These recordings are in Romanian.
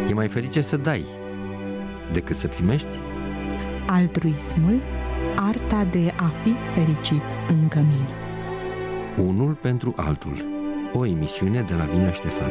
E mai ferice să dai decât să primești? Altruismul, arta de a fi fericit în cămin. Unul pentru altul. O emisiune de la Vinea Ștefan.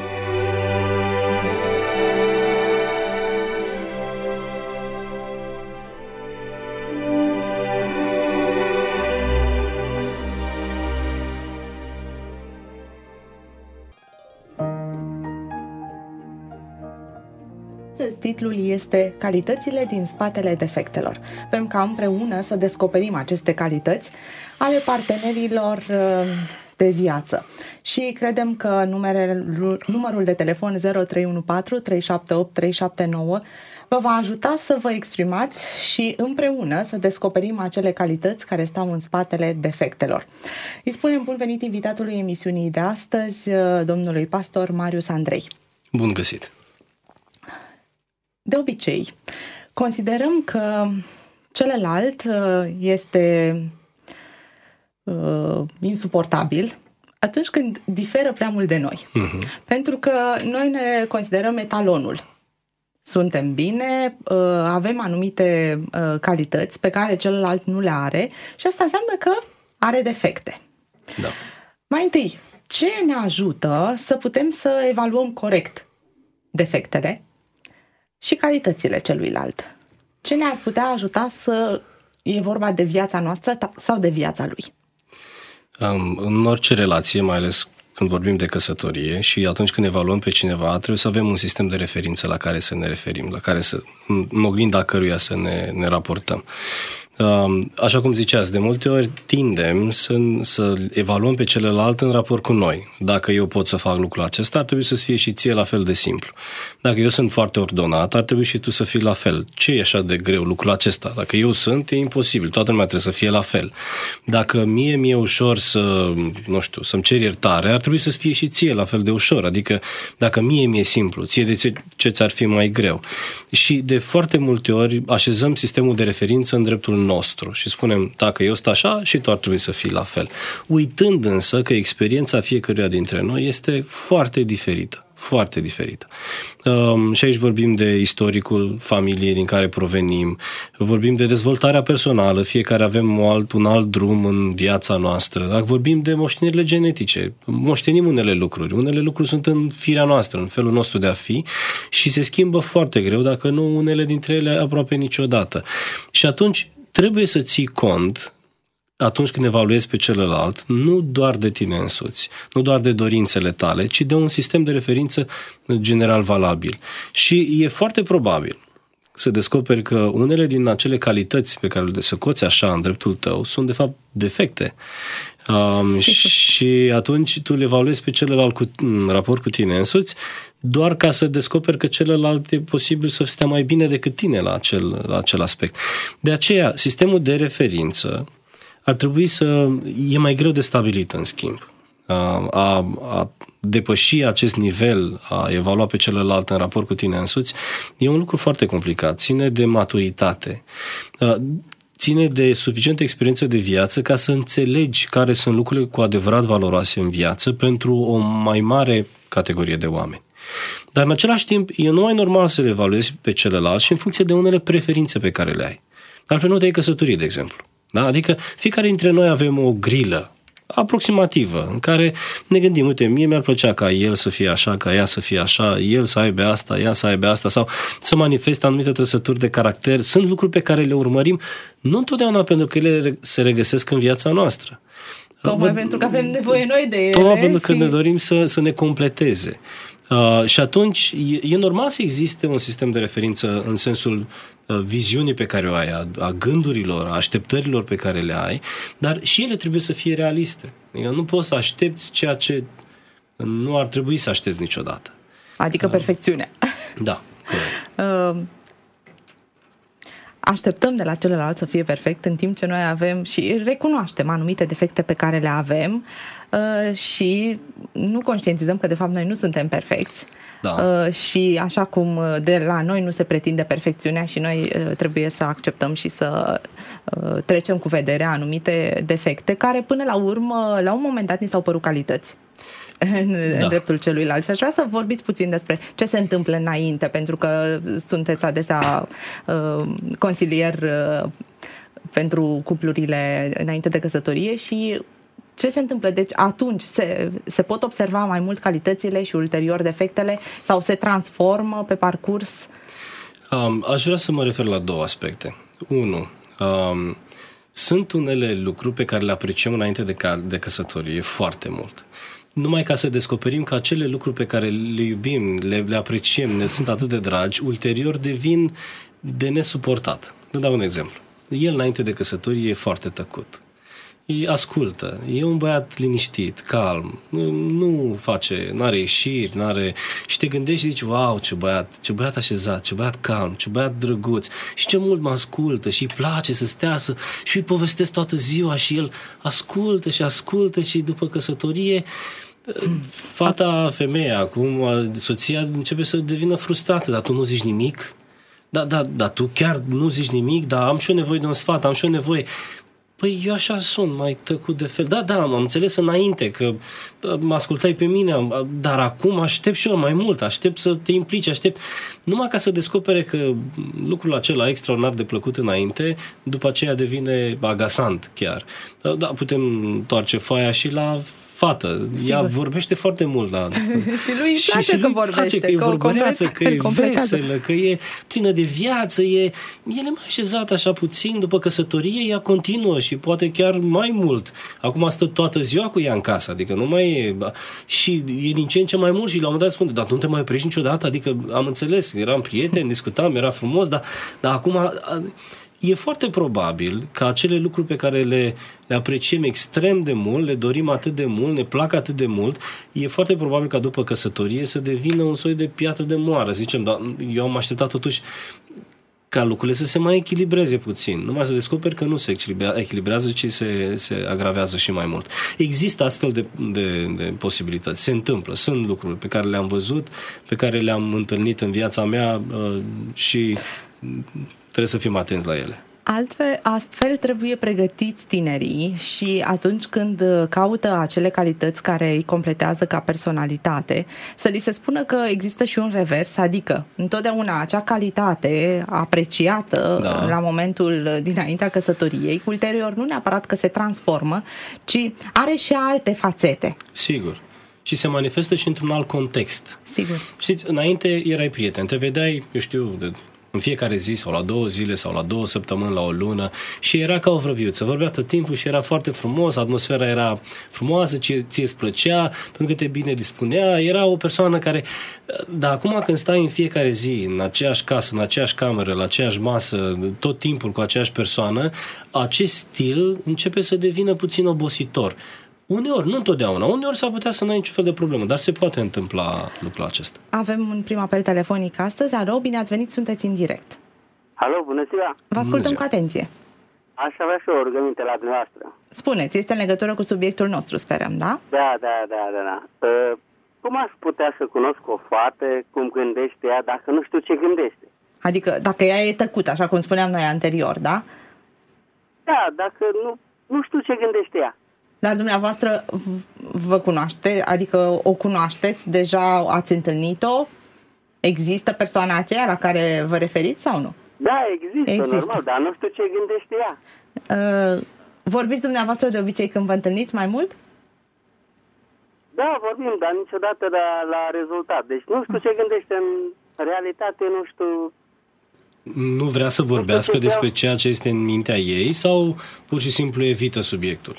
Titlul este Calitățile din spatele defectelor. Vrem ca împreună să descoperim aceste calități ale partenerilor de viață. Și credem că numărul de telefon 0314 378 379 vă va ajuta să vă exprimați și împreună să descoperim acele calități care stau în spatele defectelor. Îi spunem bun venit invitatului emisiunii de astăzi, domnului pastor Marius Andrei. Bun găsit! De obicei, considerăm că celălalt este insuportabil atunci când diferă prea mult de noi. Pentru că noi ne considerăm etalonul. Suntem bine, avem anumite calități pe care celălalt nu le are și asta înseamnă că are defecte. Da. Mai întâi, ce ne ajută să putem să evaluăm corect defectele și calitățile celuilalt? Ce ne-ar putea ajuta să e vorba de viața noastră sau de viața lui? În orice relație, mai ales când vorbim de căsătorie și atunci când evaluăm pe cineva, trebuie să avem un sistem de referință la care să ne referim, la care în oglinda căruia să ne raportăm. Așa cum ziceați, de multe ori tindem să evaluăm pe celălalt în raport cu noi. Dacă eu pot să fac lucrul acesta, ar trebui să fie și ție la fel de simplu. Dacă eu sunt foarte ordonat, ar trebui și tu să fii la fel. Ce e așa de greu lucrul acesta? Dacă eu sunt, e imposibil. Toată lumea trebuie să fie la fel. Dacă mie e ușor să-mi cer iertare, ar trebui să fie și ție la fel de ușor. Adică dacă mie mi-e simplu, ție de ce ți-ar fi mai greu? Și de foarte multe ori așezăm sistemul de referință în dreptul nostru și spunem, dacă eu sunt așa, și tu ar trebui să fii la fel. Uitând însă că experiența fiecăruia dintre noi este foarte diferită. Foarte diferită. Și aici vorbim de istoricul familiei din care provenim, vorbim de dezvoltarea personală, fiecare avem un alt drum în viața noastră. Dacă vorbim de moștenirile genetice, moștenim unele lucruri sunt în firea noastră, în felul nostru de a fi și se schimbă foarte greu, dacă nu unele dintre ele aproape niciodată. Și atunci trebuie să ții cont atunci când evaluezi pe celălalt, nu doar de tine însuți, nu doar de dorințele tale, ci de un sistem de referință general valabil. Și e foarte probabil să descoperi că unele din acele calități pe care le socoți așa în dreptul tău sunt de fapt defecte. Și atunci tu le evaluezi pe celălalt în raport cu tine însuți, doar ca să descoperi că celălalt e posibil să stea mai bine decât tine la acel aspect. De aceea, sistemul de referință ar trebui e mai greu de stabilit, în schimb. A depăși acest nivel, a evalua pe celălalt în raport cu tine însuți, e un lucru foarte complicat. Ține de maturitate, ține de suficientă experiență de viață ca să înțelegi care sunt lucrurile cu adevărat valoroase în viață pentru o mai mare categorie de oameni. Dar în același timp, e numai normal să le evaluezi pe celălalt și în funcție de unele preferințe pe care le ai. Altfel nu te-ai căsătorit, de exemplu. Da? Adică fiecare dintre noi avem o grilă aproximativă în care ne gândim, uite, mie mi-ar plăcea ca el să fie așa, ca ea să fie așa, el să aibă asta, ea să aibă asta, sau să manifeste anumite trăsături de caracter. Sunt lucruri pe care le urmărim, nu întotdeauna pentru că ele se regăsesc în viața noastră. Tocmai pentru că avem nevoie noi de ele. Tocmai pentru că ne dorim să ne completeze. Și atunci e normal să existe un sistem de referință în sensul viziunii pe care o ai, a gândurilor, a așteptărilor pe care le ai, dar și ele trebuie să fie realiste. Adică nu poți să aștepți ceea ce nu ar trebui să aștepți niciodată. Adică perfecțiunea. Da, corect. Așteptăm de la celălalt să fie perfect, în timp ce noi avem și recunoaștem anumite defecte pe care le avem și nu conștientizăm că de fapt noi nu suntem perfecți. Da. Și așa cum de la noi nu se pretinde perfecțiunea și noi trebuie să acceptăm și să trecem cu vederea anumite defecte care până la urmă, la un moment dat, ni s-au părut calități. în dreptul celuilalt. Și aș vrea să vorbiți puțin despre ce se întâmplă înainte, pentru că sunteți adesea consilier pentru cuplurile înainte de căsătorie și ce se întâmplă? Deci atunci se pot observa mai mult calitățile și ulterior defectele sau se transformă pe parcurs? Aș vrea să mă refer la două aspecte. Unu, sunt unele lucruri pe care le apreciem înainte de căsătorie foarte mult. Numai ca să descoperim că acele lucruri pe care le iubim, le apreciem, ne sunt atât de dragi, ulterior devin de nesuportat. Vă dau un exemplu. El înainte de căsătorie e foarte tăcut. Ascultă, e un băiat liniștit, calm, nu face, n-are ieșiri, și te gândești și zici, wow, ce băiat așezat, ce băiat calm, ce băiat drăguț și ce mult mă ascultă și îi place să stea și îi povestesc toată ziua și el ascultă și după căsătorie fata, femeia, acum soția începe să devină frustrată, dar tu nu zici nimic? Da, tu chiar nu zici nimic, dar am și eu nevoie de un sfat, am și eu nevoie. Păi eu așa sunt, mai tăcut de fel. Da, am înțeles înainte că mă ascultai pe mine, dar acum aștept și eu mai mult, aștept să te implici, numai ca să descopere că lucrul acela extraordinar de plăcut înainte, după aceea devine agasant chiar. Da, putem întoarce foaia și la fată. Sigur. Ea vorbește foarte mult. Da. Și lui îi place că vorbește. Că e vorbăreață, că e veselă, că e plină de viață, el e mai așezat așa puțin, după căsătorie ea continuă și poate chiar mai mult. Acum stă toată ziua cu ea în casă, adică nu mai e... Și e din ce în ce mai mult și la un moment dat spune, dar nu te mai oprești niciodată, adică am înțeles, eram prieteni, discutam, era frumos, dar acum... E foarte probabil că acele lucruri pe care le apreciem extrem de mult, le dorim atât de mult, ne plac atât de mult, e foarte probabil ca după căsătorie să devină un soi de piatră de moară. Zicem, dar eu am așteptat totuși ca lucrurile să se mai echilibreze puțin. Numai să descoperi că nu se echilibrează, ci se agravează și mai mult. Există astfel de posibilități. Se întâmplă. Sunt lucruri pe care le-am văzut, pe care le-am întâlnit în viața mea și... trebuie să fim atenți la ele. Astfel trebuie pregătiți tinerii și atunci când caută acele calități care îi completează ca personalitate, să li se spună că există și un revers, adică întotdeauna acea calitate apreciată la momentul dinaintea căsătoriei, ulterior nu neapărat că se transformă, ci are și alte fațete. Sigur. Și se manifestă și într-un alt context. Sigur. Știți, înainte erai prieten, te vedeai, eu știu, în fiecare zi sau la 2 zile sau la 2 săptămâni, la o lună și era ca o vrăbiuță. Vorbea tot timpul și era foarte frumos, atmosfera era frumoasă, ție îți plăcea, pentru că te bine dispunea, era o persoană care... Dar acum când stai în fiecare zi, în aceeași casă, în aceeași cameră, la aceeași masă, tot timpul cu aceeași persoană, acest stil începe să devină puțin obositor. Uneori, nu întotdeauna, uneori s-ar putea să n-ai niciun fel de problemă, dar se poate întâmpla lucrul acesta. Avem un prim apel telefonic astăzi. Alo, bine ați venit, sunteți în direct. Alo, bună ziua! Vă ascultăm cu atenție. Aș avea și o rugăminte la dumneavoastră. Spuneți, este în legătură cu subiectul nostru, sperăm, da? Da. Cum aș putea să cunosc o fată, cum gândește ea, dacă nu știu ce gândește? Adică dacă ea e tăcută, așa cum spuneam noi anterior, da? Da, dacă nu știu ce gândește ea. Dar dumneavoastră vă cunoaște, adică o cunoașteți, deja ați întâlnit-o? Există persoana aceea la care vă referiți sau nu? Da, există. Normal, dar nu știu ce gândește ea. Vorbiți dumneavoastră de obicei când vă întâlniți mai mult? Da, vorbim, dar niciodată la rezultat. Deci nu știu ce gândește în realitate, nu știu... Nu vrea să vorbească despre ceea ce este în mintea ei sau pur și simplu evită subiectul?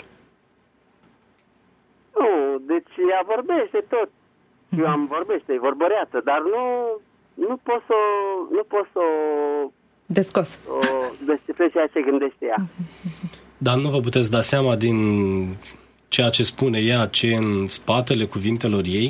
Nu, deci ea vorbește tot. Eu am vorbește, e vorbăreață, dar nu pot să descos. O descifrez ceea ce gândește ea. Dar nu vă puteți da seama din ceea ce spune ea, ce e în spatele cuvintelor ei?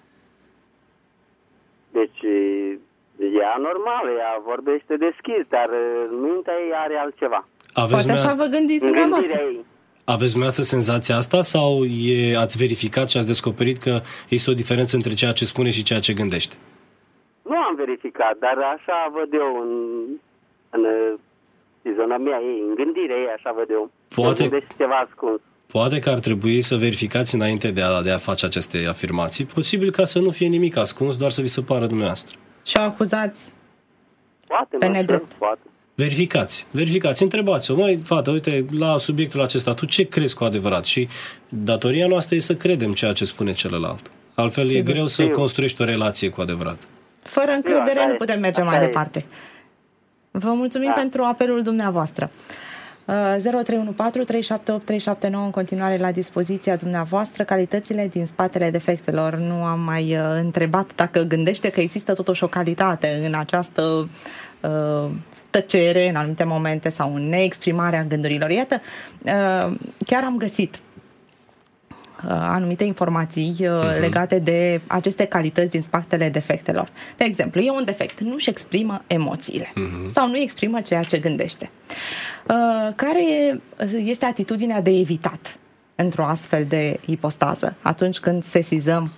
Deci, ea normală, ea vorbește deschis, dar mintea ei are altceva. Poate așa vă gândiți dumneavoastră. Aveți dumneavoastră senzația asta sau ați verificat și ați descoperit că există o diferență între ceea ce spune și ceea ce gândește? Nu am verificat, dar așa văd eu în fizionomia ei, în gândirea ei, așa văd eu. Poate gândește ceva ascuns. Poate că ar trebui să verificați înainte de a face aceste afirmații, posibil ca să nu fie nimic ascuns, doar să vi se pară dumneavoastră. Și o acuzați Poate, pe nedrept. poate. Verificați, întrebați-o. Măi, fată, uite, la subiectul acesta, tu ce crezi cu adevărat? Și datoria noastră e să credem ceea ce spune celălalt. Altfel e greu să construiești o relație cu adevărat. Fără încredere nu putem merge mai e. departe. Vă mulțumim pentru apelul dumneavoastră. 0314 378 379 în continuare la dispoziția dumneavoastră. Calitățile din spatele defectelor. Nu am mai întrebat dacă gândește că există totuși o calitate în această tăcere în anumite momente sau în neexprimarea gândurilor. Iată, chiar am găsit anumite informații legate de aceste calități din spatele defectelor. De exemplu, e un defect, nu-și exprimă emoțiile sau nu exprimă ceea ce gândește. Care este atitudinea de evitat într-o astfel de ipostază atunci când sesizăm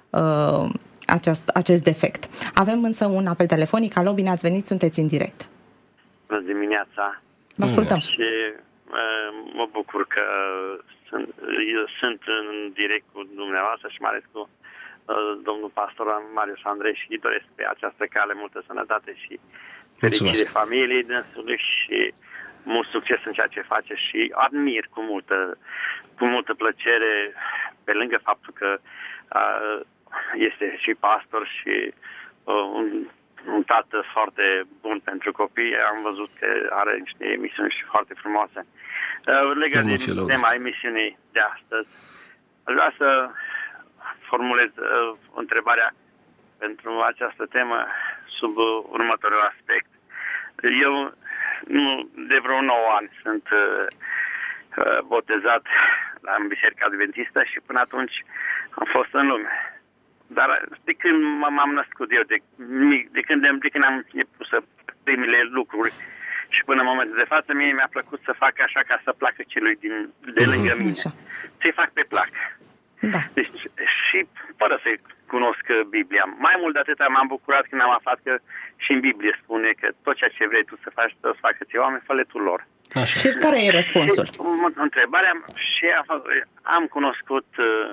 acest defect? Avem însă un apel telefonic. Alo, bine ați venit, sunteți în direct. Bună dimineața. Vă ascultăm. Și mă bucur că eu sunt în direct cu dumneavoastră și mai ales cu domnul pastor Marius Andrei și îi doresc pe această cale multă sănătate și fericire familiei dânsului și mult succes în ceea ce face și admir cu multă plăcere, pe lângă faptul că este și pastor și un tată foarte bun pentru copii. Am văzut că are niște emisiuni și foarte frumoase. Legat de tema emisiunii de astăzi, aș vrea să formulez întrebarea pentru această temă sub următorul aspect. Eu de vreo 9 ani sunt botezat în Biserica Adventistă și până atunci am fost în lume. Dar de când m-am născut eu, de când am început să primele lucruri și până în momentul de față, mie mi-a plăcut să fac așa ca să placă celui de lângă mine. Ce fac pe plac. Da. Deci, și fără să cunosc Biblia. Mai mult de atât m-am bucurat când am aflat că și în Biblie spune că tot ceea ce vrei tu să faci, să facă ție oameni, fă-le tu lor. Așa. Și care e răspunsul? Și, întrebarea, și am cunoscut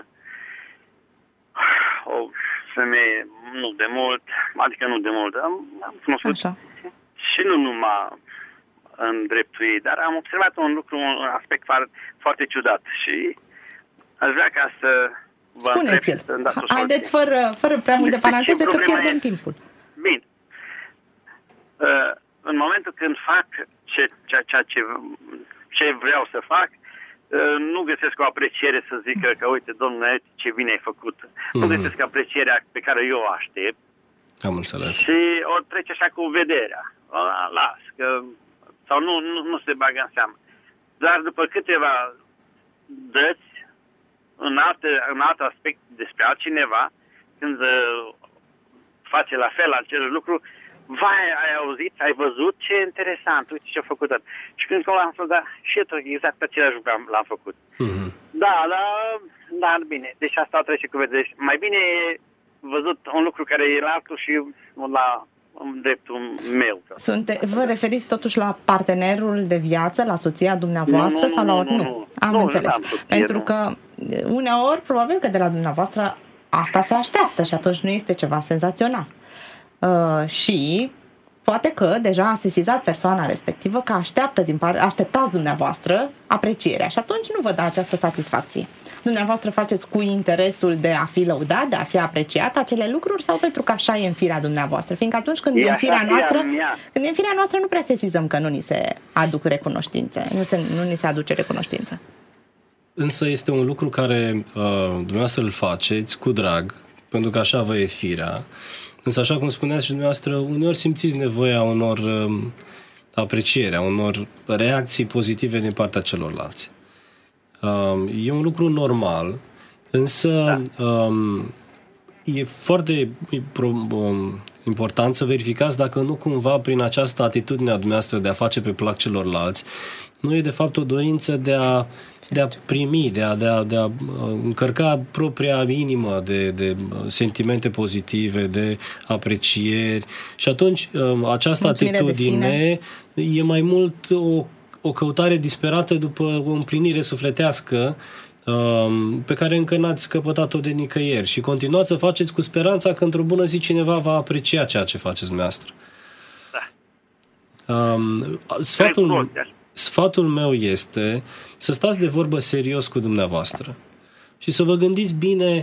o femeie nu de mult, adică nu de mult, am cunoscut așa. Și nu numai în dreptul ei, dar am observat un lucru, un aspect foarte ciudat și aș vrea ca să vă spuneți-l. Întreb. Haideți fără prea multe paranteze, că pierdem timpul. Bine. În momentul când fac ce vreau să fac, nu găsesc o apreciere să zică că uite, domnule, ce bine ai făcut. Nu găsesc aprecierea pe care eu o aștept. Am înțeles. Și o trece așa cu vederea. Las, că sau nu se bagă în seamă. Dar după câteva dăți în alt aspect despre altcineva, când face la fel acel lucru, vai, ai auzit, ai văzut, ce interesant, uite ce-a făcut. Și când am spus, da, și eu exact același lucru l-am făcut. Da, bine, deci asta trece cu vedere. Mai bine e văzut un lucru care e la altul și la dreptul meu. Vă referiți totuși la partenerul de viață, la soția dumneavoastră sau la ori? Nu. Am înțeles. Pentru că uneori, probabil că de la dumneavoastră asta se așteaptă și atunci nu este ceva senzațional. Și poate că deja a sesizat persoana respectivă că așteptați dumneavoastră aprecierea și atunci nu vă dă această satisfacție. Dumneavoastră faceți cu interesul de a fi lăudat, de a fi apreciat acele lucruri sau pentru că așa e în firea dumneavoastră? Fiindcă atunci când e în firea noastră nu prea sesizăm că nu ni se aduc recunoștințe, nu ni se aduce recunoștință. Însă este un lucru care dumneavoastră îl faceți cu drag, pentru că așa vă e firea. Însă, așa cum spuneați și dumneavoastră, uneori simțiți nevoia unor apreciere, a unor reacții pozitive din partea celorlalți. E un lucru normal, însă e foarte important să verificați dacă nu cumva prin această atitudine a dumneavoastră de a face pe plac celorlalți, nu e de fapt o dorință de a primi, de a încărca propria inimă de sentimente pozitive, de aprecieri. Și atunci această atitudine e mai mult o căutare disperată după o împlinire sufletească pe care încă n-ați căpătat-o de nicăieri și continuați să faceți cu speranța că într-o bună zi cineva va aprecia ceea ce faceți dumneavoastră. Sfatul meu este să stați de vorbă serios cu dumneavoastră și să vă gândiți bine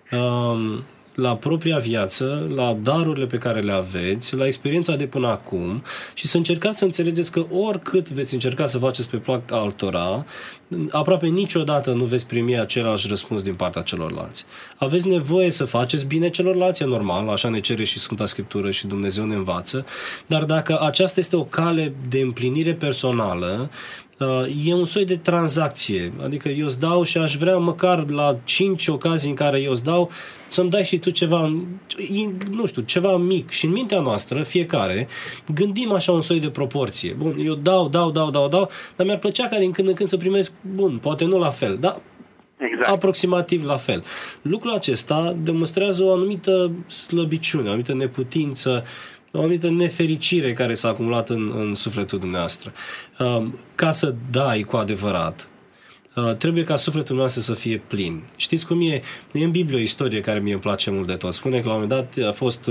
la propria viață, la darurile pe care le aveți, la experiența de până acum și să încercați să înțelegeți că oricât veți încerca să faceți pe plac altora, aproape niciodată nu veți primi același răspuns din partea celorlalți. Aveți nevoie să faceți bine celorlalți, e normal, așa ne cere și Sfânta Scriptură și Dumnezeu ne învață, dar dacă aceasta este o cale de împlinire personală, e un soi de tranzacție, adică eu îți dau și aș vrea măcar la 5 ocazii în care eu îți dau să-mi dai și tu ceva, nu știu, ceva mic. Și în mintea noastră, fiecare, gândim așa un soi de proporție. Bun, eu dau, dar mi-ar plăcea ca din când în când să primesc, bun, poate nu la fel, dar exact, aproximativ la fel. Lucrul acesta demonstrează o anumită slăbiciune, o anumită neputință, o anumită nefericire care s-a acumulat în sufletul dumneavoastră. Ca să dai cu adevărat, trebuie ca sufletul dumneavoastră să fie plin. Știți cum e? E în Biblie o istorie care mie îmi place mult de tot. Spune că la un moment dat a fost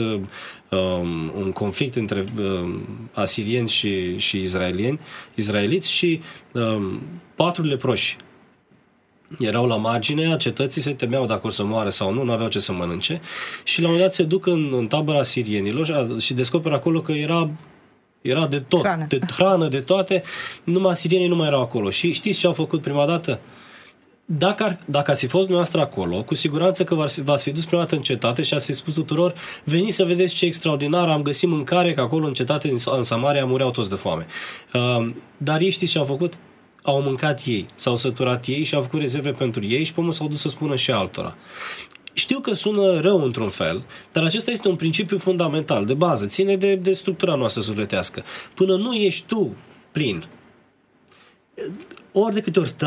un conflict între asirieni și izraeliți și 4 leproși erau la marginea cetății, se temeau dacă or să moară sau nu aveau ce să mănânce și la un moment dat se duc în tabăra sirienilor și descoperă acolo că era de tot, de hrană, de toate, numai sirienii nu mai erau acolo. Și știți ce au făcut prima dată? Dacă ați fi fost dumneavoastră acolo, cu siguranță că v-ați fi dus prima dată în cetate și ați fi spus tuturor, veniți să vedeți ce extraordinar, am găsit mâncare, că acolo în cetate, în Samaria, mureau toți de foame. Dar ei știți ce au făcut? Au mâncat ei, s-au săturat ei și au făcut rezerve pentru ei și pe urmă s-au dus să spună și altora. Știu că sună rău într-un fel, dar acesta este un principiu fundamental, de bază, ține de structura noastră sufletească. Până nu ești tu plin, ori de câte ori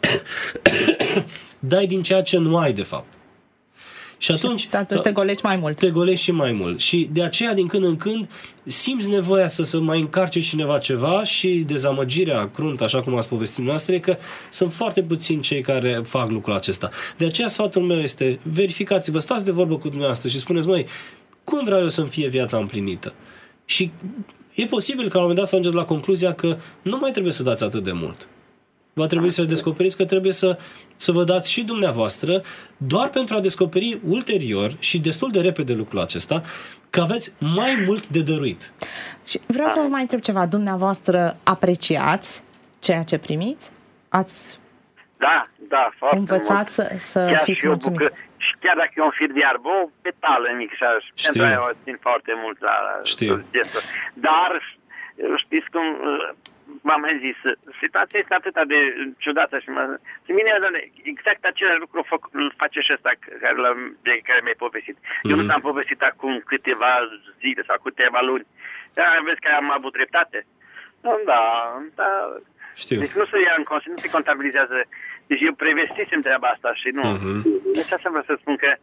dai din ceea ce nu ai de fapt. Și atunci te golești mai mult. Te golești și mai mult. Și de aceea, din când în când, simți nevoia să mai încarce cineva ceva și dezamăgirea cruntă, așa cum ați povestit noastră, e că sunt foarte puțini cei care fac lucrul acesta. De aceea, sfatul meu este, verificați-vă, stați de vorbă cu dumneavoastră și spuneți, măi, cum vreau eu să-mi fie viața împlinită? Și e posibil că la un moment dat să ajungeți la concluzia că nu mai trebuie să dați atât de mult. Va trebui să descoperiți că trebuie să vă dați și dumneavoastră, doar pentru a descoperi ulterior și destul de repede lucrul acesta, că aveți mai mult de dăruit. Și vreau să vă mai întreb ceva. Dumneavoastră apreciați ceea ce primiți? Ați foarte învățat mult. să fiți mulțumiți? Și chiar dacă e un fir de iarbă, o petală mică și pentru aia o țin foarte mult la gestul. Dar știți cum v-am mai zis, situația este atât de ciudată și mine, exact același lucru face și ăsta de care mi-ai povestit. Eu nu ți-am povestit acum câteva zile sau câteva luni. Dar vezi că am avut dreptate? Da. Știu. Deci nu se ia în considerare, nu se contabilizează. Deci eu prevestisem treaba asta și nu. Deci asta vreau să spun că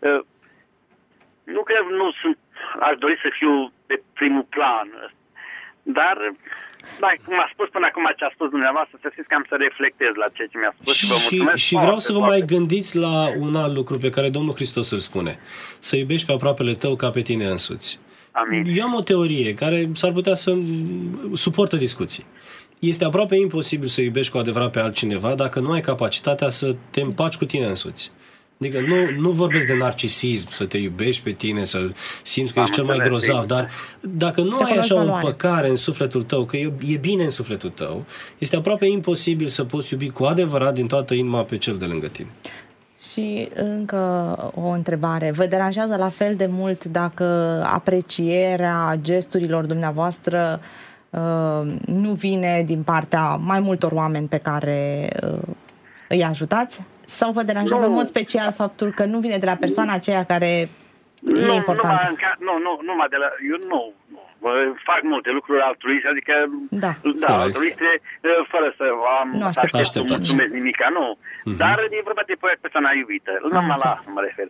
nu că nu aș dori să fiu pe primul plan, dar cum a spus până acum ce a spus dumneavoastră, să știți că am să reflectez la ceea ce mi-a spus și vă mulțumesc. Și vreau să vă mai gândiți la un alt lucru pe care Domnul Hristos îl spune. Să iubești pe aproapele tău ca pe tine însuți. Amin. Eu am o teorie care s-ar putea să suportă discuții. Este aproape imposibil să iubești cu adevărat pe altcineva dacă nu ai capacitatea să te împaci cu tine însuți. Adică nu vorbesc de narcisism, să te iubești pe tine, să simți că ești cel mai grozav, dar dacă nu ai așa o împăcare în sufletul tău, că e bine în sufletul tău, este aproape imposibil să poți iubi cu adevărat din toată inima pe cel de lângă tine. Și încă o întrebare. Vă deranjează la fel de mult dacă aprecierea gesturilor dumneavoastră nu vine din partea mai multor oameni pe care îi ajutați? Sau vă deranjează în mod special faptul că nu vine de la persoana aceea care e importantă? Eu nu fac multe lucruri altruiste, adică altruiste fără să am să mulțumesc nimica, nu. Dar e vorba de persoana iubită. Numai la asta mă refer.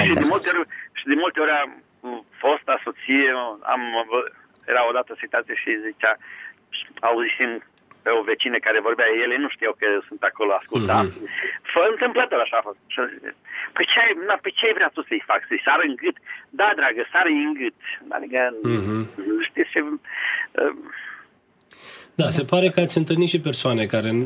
Și de multe ori am fosta soție, era odată situație și zicea, auzisem pe o vecină care vorbea, ele nu știau că sunt acolo, asculta. Fă întâmplător așa a fost. Păi ce ai vrea tu să-i fac? Să-i sară în gât? Da, dragă, sară în gât. Adică, știți ce... Da, se pare că ați întâlnit și persoane care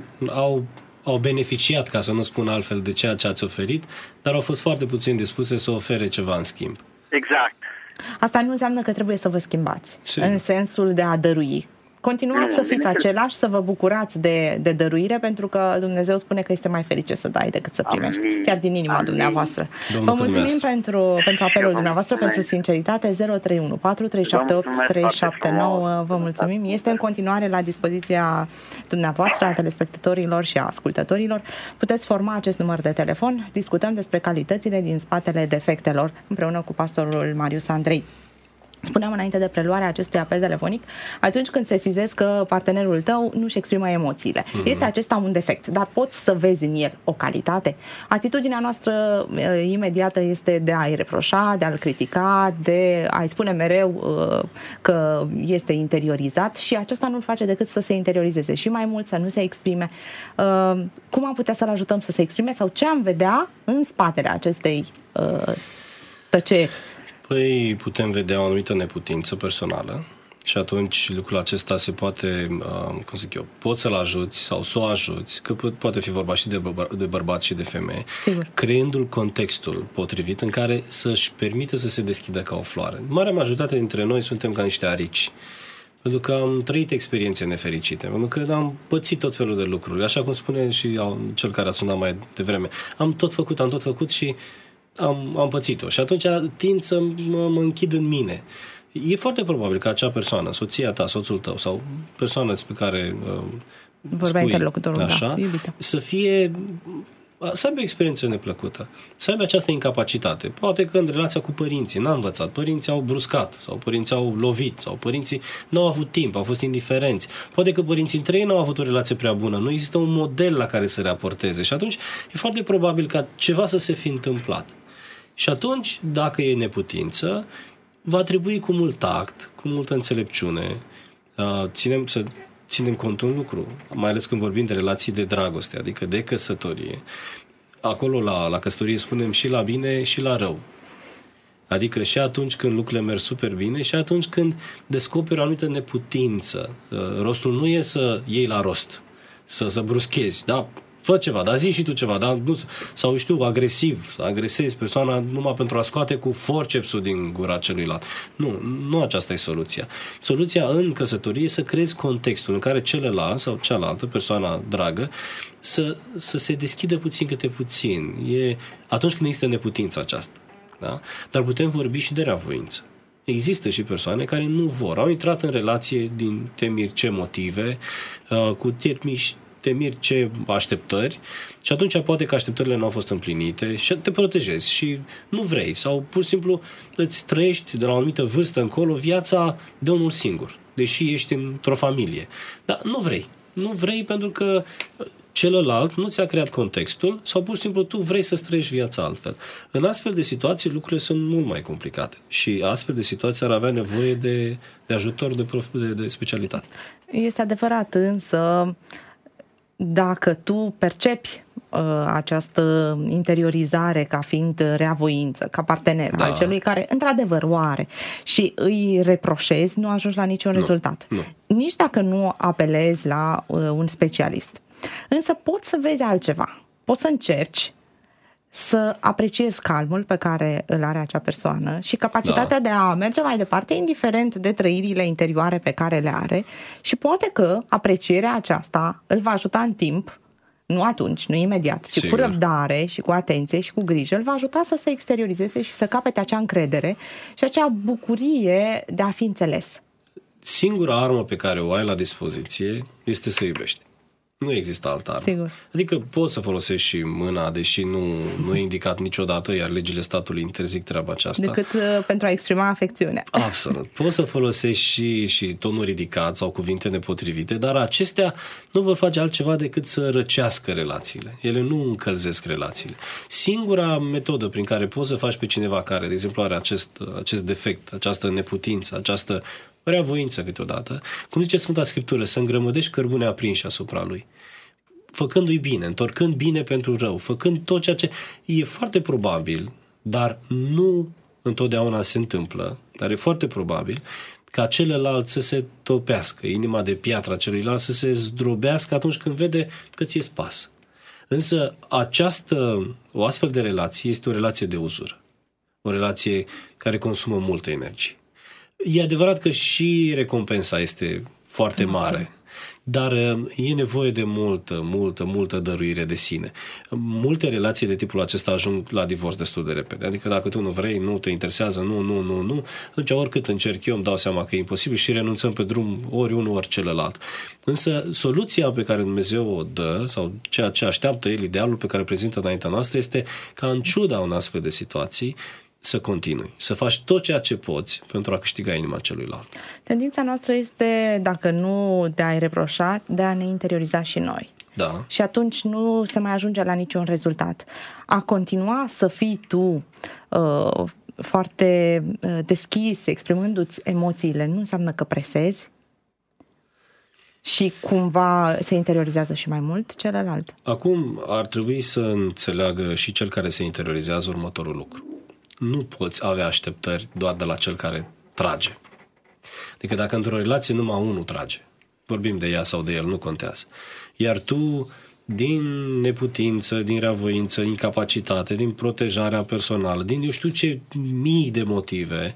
au beneficiat, ca să nu spun altfel, de ceea ce ați oferit, dar au fost foarte puțin dispuse să ofere ceva în schimb. Exact. Asta nu înseamnă că trebuie să vă schimbați, în sensul de a dărui. Continuați să fiți același, să vă bucurați de dăruire, pentru că Dumnezeu spune că este mai ferice să dai decât să primești, chiar din inima dumneavoastră. Vă mulțumim pentru apelul dumneavoastră, pentru sinceritate. 031 4378 379. Vă mulțumim. Este în continuare la dispoziția dumneavoastră, a telespectatorilor și a ascultătorilor. Puteți forma acest număr de telefon. Discutăm despre calitățile din spatele defectelor împreună cu pastorul Marius Andrei. Spuneam înainte de preluarea acestui apel telefonic, atunci când sesizezi că partenerul tău nu-și exprimă emoțiile. Este acesta un defect, dar poți să vezi în el o calitate. Atitudinea noastră imediată este de a-i reproșa, de a-l critica, de a-i spune mereu că este interiorizat, și acesta nu-l face decât să se interiorizeze și mai mult, să nu se exprime. Cum am putea să-l ajutăm să se exprime sau ce am vedea în spatele acestei tăceri? Păi putem vedea o anumită neputință personală și atunci lucrul acesta se poate, cum zic eu, poți să-l ajuți sau să o ajuți, că poate fi vorba și de bărbat și de femeie, creându-l contextul potrivit în care să-și permite să se deschidă ca o floare. Marea majoritate dintre noi suntem ca niște arici, pentru că am trăit experiențe nefericite, pentru că am pățit tot felul de lucruri, așa cum spune și cel care a sunat mai devreme. Am tot făcut și am pățit-o și atunci tind să mă închid în mine. E foarte probabil că acea persoană, soția ta, soțul tău sau persoana despre care vorbea interlocutorul, așa, să aibă o experiență neplăcută, să aibă această incapacitate. Poate că în relația cu părinții n-a învățat, părinții au bruscat sau părinții au lovit sau părinții nu au avut timp, au fost indiferenți. Poate că părinții între ei n-au avut o relație prea bună, nu există un model la care să raporteze și atunci e foarte probabil ca ceva să se fi întâmplat. Și atunci, dacă e neputință, va trebui cu mult tact, cu multă înțelepciune, să ținem cont un lucru, mai ales când vorbim de relații de dragoste, adică de căsătorie. Acolo, la căsătorie, spunem și la bine și la rău. Adică și atunci când lucrurile merg super bine și atunci când descoperi o anumită neputință. Rostul nu e să iei la rost, să bruschezi, da? Fă ceva, dar zi și tu ceva, dar nu, sau știu, agresiv, să agresezi persoana numai pentru a scoate cu forcepsul din gura celuilalt. Nu aceasta e soluția. Soluția în căsătorie e să creezi contextul în care celălalt sau cealaltă, persoana dragă, să se deschidă puțin câte puțin. E atunci când există neputința aceasta. Da? Dar putem vorbi și de reavoință. Există și persoane care nu vor. Au intrat în relație din temiri ce motive, cu temiri ce așteptări și atunci poate că așteptările nu au fost împlinite și te protejezi și nu vrei sau pur și simplu îți trăiești de la o anumită vârstă încolo viața de unul singur, deși ești într-o familie. Dar nu vrei pentru că celălalt nu ți-a creat contextul sau pur și simplu tu vrei să trăiești viața altfel. În astfel de situații lucrurile sunt mult mai complicate și astfel de situații ar avea nevoie de ajutor de specialitate. Este adevărat, însă dacă tu percepi această interiorizare ca fiind reavoință, ca partener al celui care într-adevăr o are și îi reproșezi, nu ajungi la niciun rezultat. Nici dacă nu apelezi la un specialist. Însă poți să vezi altceva. Poți să încerci să apreciezi calmul pe care îl are acea persoană și capacitatea de a merge mai departe, indiferent de trăirile interioare pe care le are, și poate că aprecierea aceasta îl va ajuta în timp, nu atunci, nu imediat, ci cu răbdare și cu atenție și cu grijă, îl va ajuta să se exteriorizeze și să capete acea încredere și acea bucurie de a fi înțeles. Singura armă pe care o ai la dispoziție este să iubești. Nu există altă armă. Sigur. Adică poți să folosești și mâna, deși nu e indicat niciodată, iar legile statului interzic treaba aceasta. Decât pentru a exprima afecțiunea. Absolut. Poți să folosești și tonuri ridicat sau cuvinte nepotrivite, dar acestea nu vor face altceva decât să răcească relațiile. Ele nu încălzesc relațiile. Singura metodă prin care poți să faci pe cineva care, de exemplu, are acest defect, această neputință, această rea voință câteodată, cum zice Sfânta Scriptură, să îngrămădești cărbune aprinși asupra lui, făcându-i bine, întorcând bine pentru rău, făcând tot ceea ce e foarte probabil, dar nu întotdeauna se întâmplă, dar e foarte probabil ca celălalt să se topească, inima de piatră a celuilalt să se zdrobească atunci când vede că ți-e spas. Însă o astfel de relație este o relație de uzură, o relație care consumă multă energie. E adevărat că și recompensa este foarte mare, dar e nevoie de multă dăruire de sine. Multe relații de tipul acesta ajung la divorț destul de repede. Adică dacă tu nu vrei, nu te interesează, nu, atunci oricât încerc eu îmi dau seama că e imposibil și renunțăm pe drum ori unul, ori celălalt. Însă soluția pe care Dumnezeu o dă, sau ceea ce așteaptă El, idealul pe care îl prezintă înaintea noastră, este ca în ciuda unei astfel de situații să continui, să faci tot ceea ce poți pentru a câștiga inima celuilalt. Tendința noastră este, dacă nu de a-i reproșa, de a ne interioriza și noi. Da. Și atunci nu se mai ajunge la niciun rezultat. A continua să fii tu foarte deschis, exprimându-ți emoțiile, nu înseamnă că presezi și cumva se interiorizează și mai mult celălalt. Acum ar trebui să înțeleagă și cel care se interiorizează următorul lucru. Nu poți avea așteptări doar de la cel care trage. Adică dacă într-o relație numai unul trage, vorbim de ea sau de el, nu contează. Iar tu, din neputință, din reavoință, incapacitate, din protejarea personală, din eu știu ce mii de motive,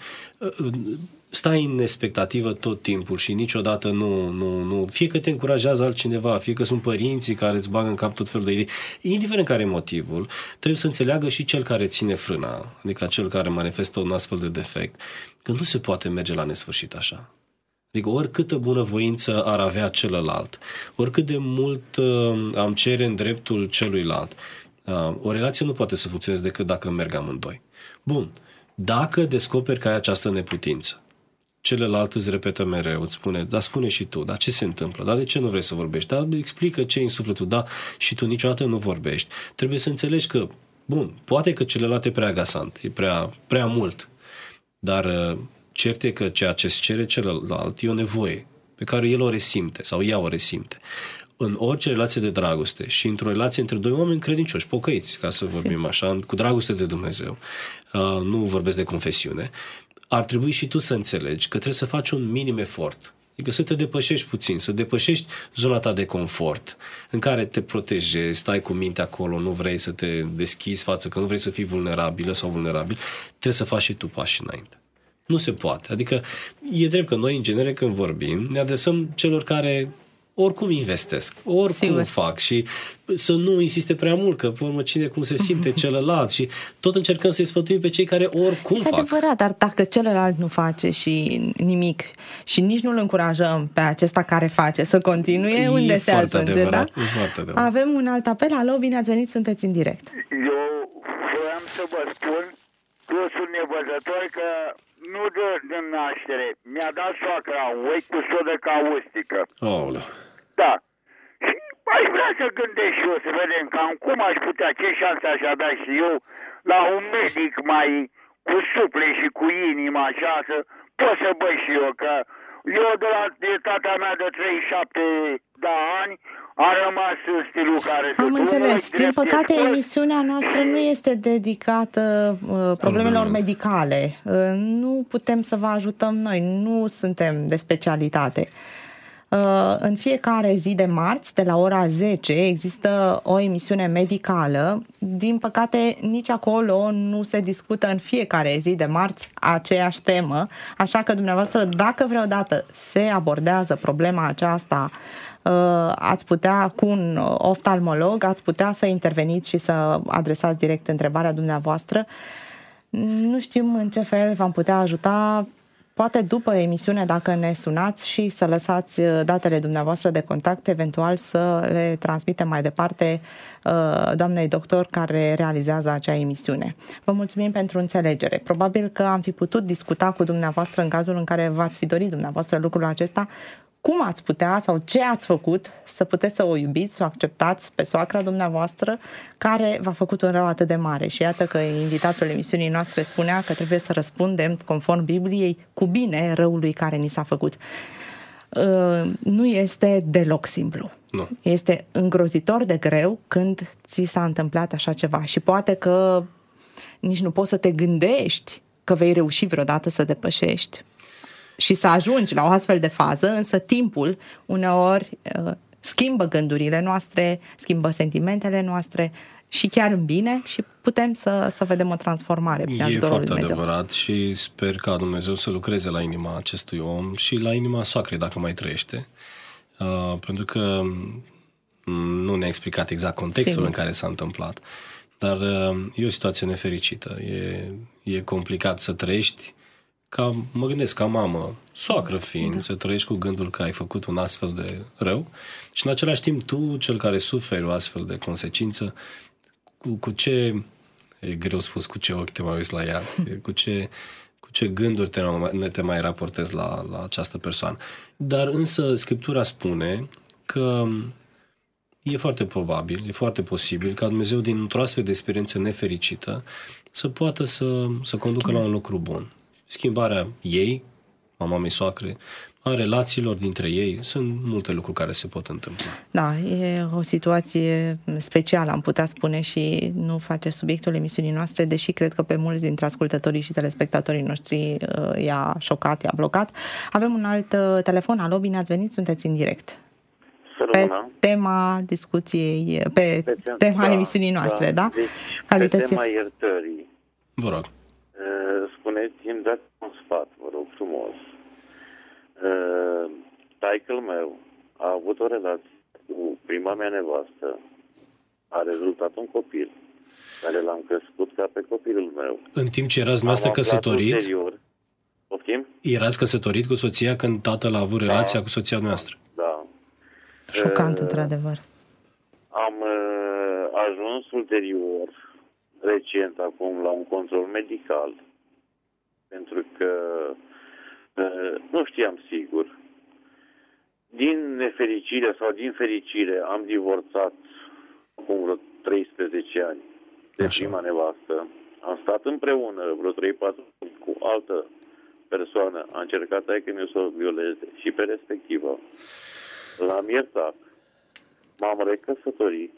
stai în expectativă tot timpul și niciodată nu. Fie că te încurajează altcineva, fie că sunt părinții care îți bagă în cap tot felul de idei. Indiferent care e motivul, trebuie să înțeleagă și cel care ține frâna, adică cel care manifestă un astfel de defect, că nu se poate merge la nesfârșit așa. Adică oricâtă bunăvoință ar avea celălalt, oricât de mult am cere în dreptul celuilalt, o relație nu poate să funcționeze decât dacă merg amândoi. Bun, dacă descoperi că ai această neputință, celălalt îți repetă mereu, îți spune, dar spune și tu, dar ce se întâmplă, dar de ce nu vrei să vorbești, dar explică ce e în sufletul, da, și tu niciodată nu vorbești. Trebuie să înțelegi că, bun, poate că celălalt e prea agasant, e prea mult, dar cert e că ceea ce îți cere celălalt e o nevoie pe care el o resimte sau ea o resimte. În orice relație de dragoste și într-o relație între doi oameni credincioși, pocăiți, ca să vorbim așa, cu dragoste de Dumnezeu, nu vorbesc de confesiune, ar trebui și tu să înțelegi că trebuie să faci un minim efort. Adică să te depășești puțin, să depășești zona ta de confort, în care te protejezi, stai cu mintea acolo, nu vrei să te deschizi față, că nu vrei să fii vulnerabilă sau vulnerabil, trebuie să faci și tu pași înainte. Nu se poate. Adică e drept că noi, în genere, când vorbim, ne adresăm celor care oricum investesc, oricum fac și să nu insiste prea mult, că pe urmă cine cum se simte celălalt și tot încercăm să-i sfătuim pe cei care oricum fac. Este adevărat, dar dacă celălalt nu face și nimic și nici nu-l încurajăm pe acesta care face să continue, unde se ajunge, da? Avem un alt apel. Alo, bine ați venit, sunteți în direct. Eu voiam să vă spun, eu sunt nevăzător, că nu de naștere. Mi-a dat soacra oi cu sodă caustică. Aoleu. Da. Și aș vrea să gândesc și eu, să vedem cam cum aș putea, ce șanse aș avea și eu la un medic mai cu suple și cu inima așa, să pot să băi și eu, că eu de tata mea de 37 de ani a rămas în stilul care... Am înțeles. Din păcate, emisiunea noastră nu este dedicată problemelor medicale. Nu putem să vă ajutăm noi. Nu suntem de specialitate. În fiecare zi de marți, de la ora 10, există o emisiune medicală. Din păcate, nici acolo nu se discută în fiecare zi de marți aceeași temă. Așa că dumneavoastră, dacă vreodată se abordează problema aceasta, ați putea, cu un oftalmolog, ați putea să interveniți și să adresați direct întrebarea dumneavoastră. Nu știm în ce fel v-am putea ajuta. Poate după emisiune, dacă ne sunați și să lăsați datele dumneavoastră de contact, eventual să le transmitem mai departe doamnei doctor care realizează acea emisiune. Vă mulțumim pentru înțelegere. Probabil că am fi putut discuta cu dumneavoastră în cazul în care v-ați fi dorit dumneavoastră lucrul acesta cum ați putea sau ce ați făcut să puteți să o iubiți, să o acceptați pe soacra dumneavoastră care v-a făcut un rău atât de mare. Și iată că invitatul emisiunii noastre spunea că trebuie să răspundem, conform Bibliei, cu bine răului care ni s-a făcut. Nu este deloc simplu. Nu. Este îngrozitor de greu când ți s-a întâmplat așa ceva și poate că nici nu poți să te gândești că vei reuși vreodată să depășești și să ajungi la o astfel de fază, însă timpul uneori schimbă gândurile noastre, schimbă sentimentele noastre și chiar în bine și putem să vedem o transformare prin ajutorul lui Dumnezeu. E foarte adevărat și sper ca Dumnezeu să lucreze la inima acestui om și la inima soacrei dacă mai trăiește, pentru că nu ne-a explicat exact contextul în care s-a întâmplat, dar e o situație nefericită, e complicat să trăiești mă gândesc ca mamă, soacră fiind, să trăiești cu gândul că ai făcut un astfel de rău și în același timp tu, cel care suferi o astfel de consecință, cu ce, e greu spus cu ce ochi te mai uiți la ea, cu ce gânduri te mai raportezi la această persoană. Dar însă Scriptura spune că e foarte probabil, e foarte posibil ca Dumnezeu dintr-o astfel de experiență nefericită să poată să conducă la un lucru bun. Schimbarea ei, a mamei soacre, a relațiilor dintre ei, sunt multe lucruri care se pot întâmpla. Da, e o situație specială, am putea spune, și nu face subiectul emisiunii noastre, deși cred că pe mulți dintre ascultătorii și telespectatorii noștri i-a șocat, i-a blocat. Avem un alt telefon. Alo, bine ați venit, sunteți în direct. Pe tema discuției, pe tema emisiunii noastre, da? Deci, pe tema iertării. Vă rog. Spuneți-mi, dați un sfat, vă rog frumos. Taică-l meu a avut o relație cu prima mea nevastă, a rezultat un copil, care l-am crescut ca pe copilul meu. În timp ce erați dumneavoastră căsătorit? Poftim? Erați căsătorit cu soția când tatăl a avut relația cu soția noastră? Da. Șocant, într-adevăr. Am ajuns ulterior, recent acum, la un control medical, pentru că nu știam sigur. Din nefericire sau din fericire am divorțat acum vreo 13 ani de prima nevastă. Am stat împreună vreo 3-4 cu altă persoană. A încercat taică-miu să o violeze și pe respectivă. L-am iertat. M-am recăsătorit.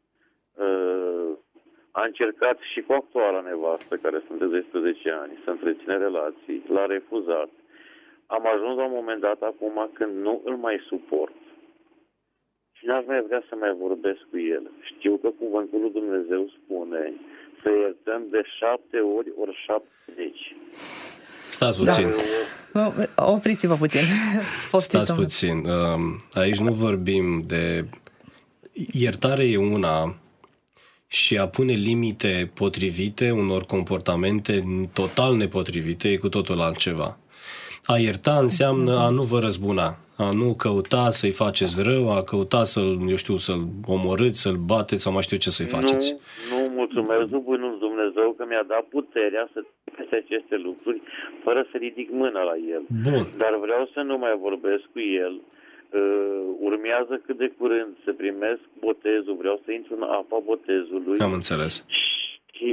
A încercat și cu actuala nevastă, care sunt de 12 ani, să întreține relații. L-a refuzat. Am ajuns la un moment dat acum când nu îl mai suport. Și n-aș mai vrea să mai vorbesc cu el. Știu că cuvântul lui Dumnezeu spune să iertăm de 7 ori ori 70. Stați puțin. Da. Opriți-vă puțin. Stați puțin. Aici nu vorbim de... Iertare e una și a pune limite potrivite unor comportamente total nepotrivite e cu totul altceva. A ierta înseamnă a nu vă răzbuna, a nu căuta să-i faceți rău, a căuta să-l omorâți, să-l bateți sau mai știu ce să-i faceți. Nu, mulțumesc bunul Dumnezeu că mi-a dat puterea să fac aceste lucruri fără să ridic mâna la el. Bun. Dar vreau să nu mai vorbesc cu el. Urmează cât de curând să primesc botezul, vreau să intru în apa botezului. Am înțeles. Și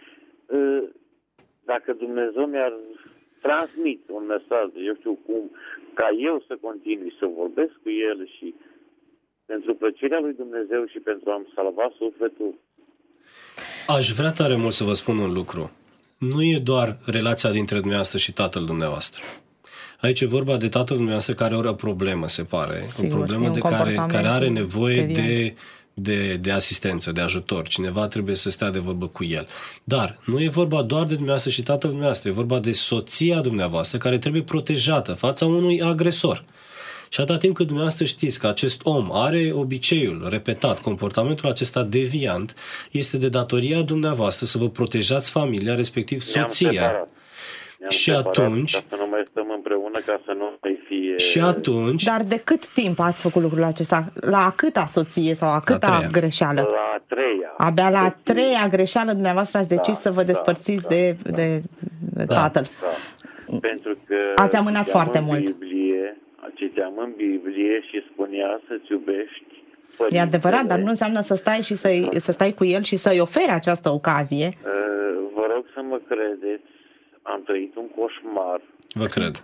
dacă Dumnezeu mi-ar transmit un mesaj, eu știu cum, ca eu să continui să vorbesc cu el și pentru plăcerea lui Dumnezeu și pentru a-mi salva sufletul. Aș vrea tare mult să vă spun un lucru. Nu e doar relația dintre dumneavoastră și tatăl dumneavoastră. Aici e vorba de tatăl dumneavoastră care are o problemă, se pare. Sigur, o problemă de care are nevoie de asistență, de ajutor. Cineva trebuie să stea de vorbă cu el. Dar nu e vorba doar de dumneavoastră și tatăl dumneavoastră, e vorba de soția dumneavoastră care trebuie protejată fața unui agresor. Și atâta timp cât dumneavoastră știți că acest om are obiceiul repetat, comportamentul acesta deviant, este de datoria dumneavoastră să vă protejați familia, respectiv soția. Și atunci... Ca să nu mai stăm împreună, ca să nu mai fie... Și atunci... Dar de cât timp ați făcut lucrul acesta? La câta soție sau a câta greșeală? La a treia. Abia la a treia greșeală dumneavoastră ați decis să vă despărțiți de tatăl. Da. Pentru că ați amânat foarte mult. Biblie, citeam în Biblie și spunea să-ți iubești părintele. E adevărat, dar nu înseamnă să stai și să stai cu el și să-i oferi această ocazie. Vă rog să mă credeți, am trăit un coșmar. Vă cred.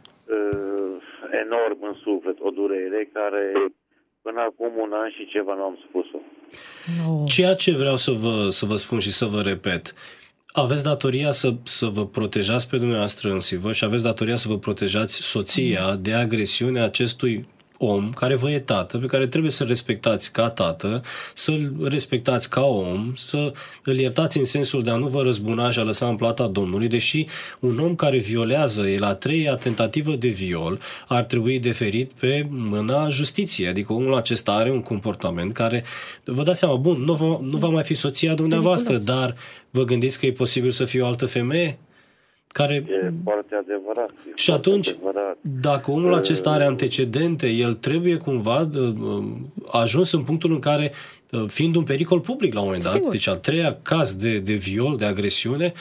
Enorm în suflet, o durere care până acum 1 an și ceva nu am spus-o. No. Ceea ce vreau să vă spun și să vă repet, aveți datoria să vă protejați pe dumneavoastră însivă și aveți datoria să vă protejați soția de agresiunea acestui om care vă e tată, pe care trebuie să-l respectați ca tată, să-l respectați ca om, să îl iertați în sensul de a nu vă răzbuna și a lăsa în plata Domnului, deși un om care violează, e la 3-a tentativă de viol, ar trebui deferit pe mâna justiției. Adică omul acesta are un comportament care, vă dați seama, bun, nu va mai fi soția dumneavoastră, dar vă gândiți că e posibil să fie o altă femeie? Care... E foarte adevărat. Și atunci, dacă omul acesta are antecedente, el trebuie cumva ajuns în punctul în care, fiind un pericol public la un moment dat, Sigur. deci al 3-a caz de viol, de agresiune,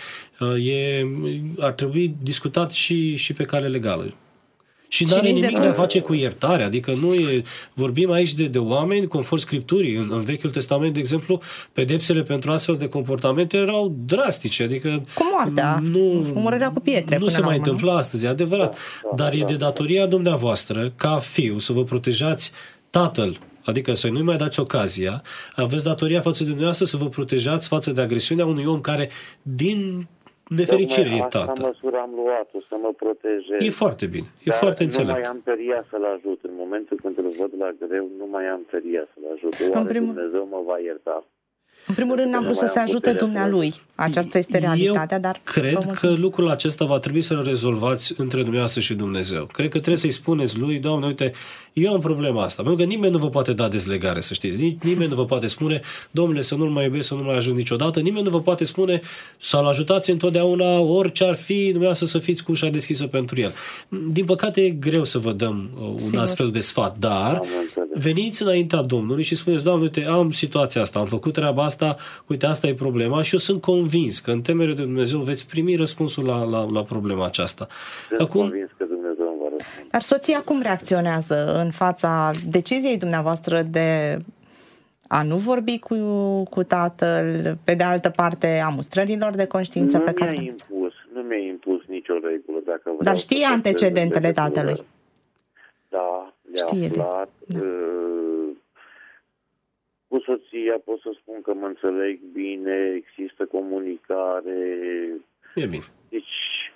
ar trebui discutat și pe cale legală. Și nu are nimic de a face cu iertarea, adică vorbim aici de oameni, conform Scripturii. În Vechiul Testament, de exemplu, pedepsele pentru astfel de comportamente erau drastice, adică cu moartea, omorârea cu pietre. Nu se mai întâmplă astăzi, e adevărat. Dar e de datoria dumneavoastră, ca fiu, să vă protejați tatăl, adică să nu-i mai dați ocazia, aveți datoria față de dumneavoastră să vă protejați față de agresiunea unui om care, din nefericire, e tată. Asta măsură am luat-o, să mă protejez. E foarte bine, foarte înțelept. Nu mai am tăria să-l ajut. În momentul când îl văd la greu, nu mai am tăria să-l ajut. Oare Dumnezeu mă va ierta? În primul rând n-am vrut să se ajute dumnealui. Aceasta este realitatea, dar... cred că lucrul acesta va trebui să-l rezolvați între dumneavoastră și Dumnezeu. Cred că trebuie să-i spuneți lui, Doamne, uite, eu am problema asta. Pentru că nimeni nu vă poate da dezlegare, să știți. Nimeni nu vă poate spune, Domnule, să nu-l mai iubesc, să nu mai ajung niciodată. Nimeni nu vă poate spune să-l ajutați întotdeauna, orice ar fi, dumneavoastră să fiți cu ușa deschisă pentru el. Din păcate e greu să vă dăm un astfel de sfat, dar veniți înaintea Domnului și spuneți, Doamne, uite, am situația asta, am făcut treaba asta, uite, asta e problema și eu sunt convins că în temere de Dumnezeu veți primi răspunsul la problema aceasta. Sunt convins că Dumnezeu îmi va răspunde. Dar soția cum reacționează în fața deciziei dumneavoastră de a nu vorbi cu tatăl, pe de altă parte a mustrărilor de conștiință pe care... Nu mi-a impus nicio regulă. Dacă vreau. Dar știe antecedentele tatălui? Da, le-a aflat. Da. Cu soția pot să spun că mă înțeleg bine, există comunicare. E bine. Deci,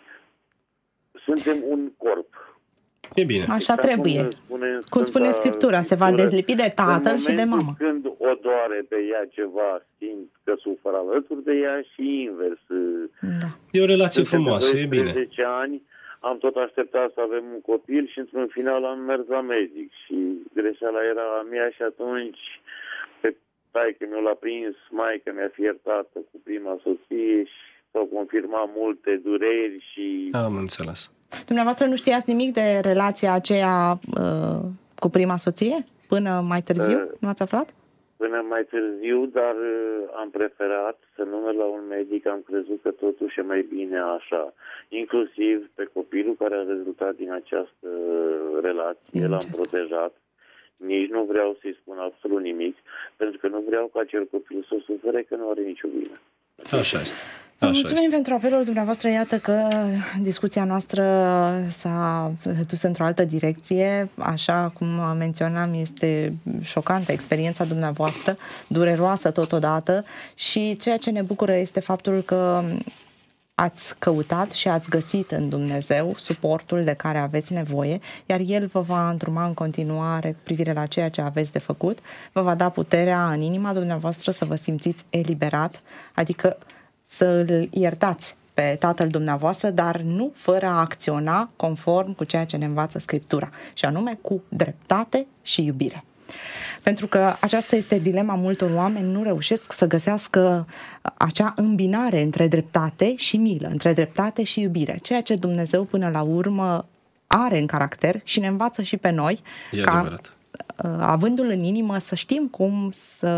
suntem un corp. E bine. Așa trebuie. Cum spune Scriptura, se va dezlipi de tatăl și de mamă. Când o doare pe ea ceva, simt că suferă alături de ea și invers. Da. E o relație frumoasă, e bine. 10 ani am tot așteptat să avem un copil și într-un final am mers la medic și greșeala era a mea și atunci taică mi-o l-a prins, maică mi-a fi iertată cu prima soție și s-au confirmat multe dureri și... Am înțeles. Dumneavoastră nu știați nimic de relația aceea cu prima soție? Până mai târziu? Nu ați aflat? Până mai târziu, dar am preferat să nu merg la un medic, am crezut că totuși e mai bine așa. Inclusiv pe copilul care a rezultat din această relație, l-am protejat. Nici nu vreau să-i spun absolut nimic, pentru că nu vreau ca acel copil să sufere, că nu are nicio vină. Așa este. Mulțumim pentru apelul dumneavoastră. Iată că discuția noastră s-a dus într-o altă direcție. Așa cum menționam, este șocantă experiența dumneavoastră, dureroasă totodată și ceea ce ne bucură este faptul că ați căutat și ați găsit în Dumnezeu suportul de care aveți nevoie, iar El vă va îndruma în continuare cu privire la ceea ce aveți de făcut, vă va da puterea în inima dumneavoastră să vă simțiți eliberat, adică să îl iertați pe tatăl dumneavoastră, dar nu fără a acționa conform cu ceea ce ne învață Scriptura, și anume cu dreptate și iubire. Pentru că aceasta este dilema multor oameni, nu reușesc să găsească acea îmbinare între dreptate și milă, între dreptate și iubire, ceea ce Dumnezeu până la urmă are în caracter și ne învață și pe noi, avându-l în inimă, să știm cum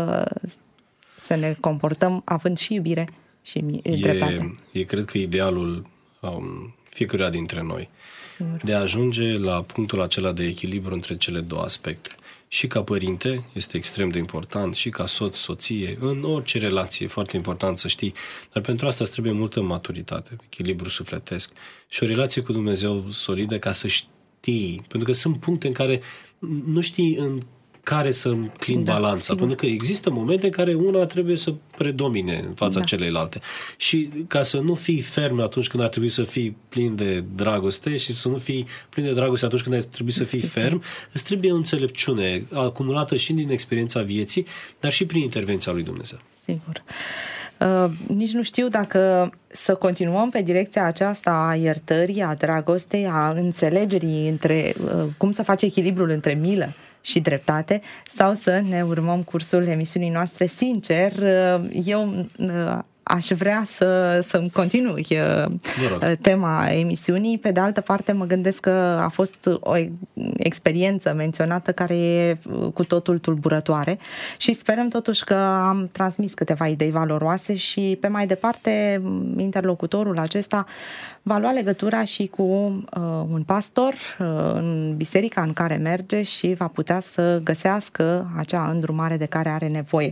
să ne comportăm având și iubire și dreptate. Cred că idealul fiecăruia dintre noi de a ajunge la punctul acela de echilibru între cele două aspecte. Și ca părinte este extrem de important, și ca soț, soție, în orice relație e foarte important să știi, dar pentru asta îți trebuie multă maturitate, echilibru sufletesc și o relație cu Dumnezeu solidă ca să știi, pentru că sunt puncte în care nu știi în care să înclin balanța, sigur. Pentru că există momente în care una trebuie să predomine în fața celeilalte. Și ca să nu fii ferm atunci când ar trebui să fii plin de dragoste și să nu fii plin de dragoste atunci când ar trebui să fii ferm, îți trebuie o înțelepciune acumulată și din experiența vieții, dar și prin intervenția lui Dumnezeu. Sigur. Nici nu știu dacă să continuăm pe direcția aceasta a iertării, a dragostei, a înțelegerii între cum să faci echilibrul între milă și dreptate, sau să ne urmăm cursul emisiunii noastre. Sincer, eu aș vrea să-mi continui tema emisiunii. Pe de altă parte, mă gândesc că a fost o experiență menționată care e cu totul tulburătoare și sperăm totuși că am transmis câteva idei valoroase și pe mai departe interlocutorul acesta va lua legătura și cu un pastor în biserica în care merge și va putea să găsească acea îndrumare de care are nevoie.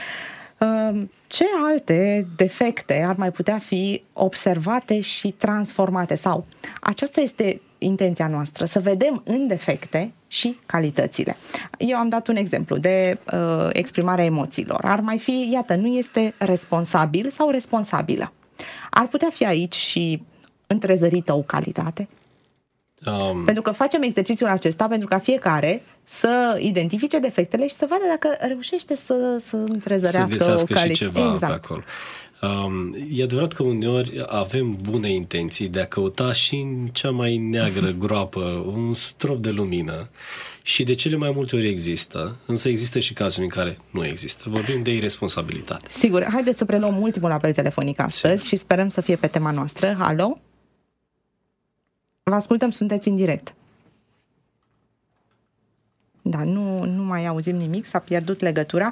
Ce alte defecte ar mai putea fi observate și transformate? Sau aceasta este intenția noastră, să vedem în defecte și calitățile. Eu am dat un exemplu de exprimarea emoțiilor. Ar mai fi, iată, nu este responsabil sau responsabilă. Ar putea fi aici și întrezărită o calitate? Pentru că facem exercițiul acesta pentru ca fiecare să identifice defectele și să vadă dacă reușește să întrezărească o calitate. Și ceva pe acolo. E adevărat că uneori avem bune intenții de a căuta și în cea mai neagră groapă un strop de lumină și de cele mai multe ori există, însă există și cazuri în care nu există. Vorbim de irresponsabilitate. Sigur. Haideți să preluăm ultimul apel telefonic astăzi și sperăm să fie pe tema noastră. Alo? Vă ascultăm, sunteți în direct. Da, nu mai auzim nimic, s-a pierdut legătura.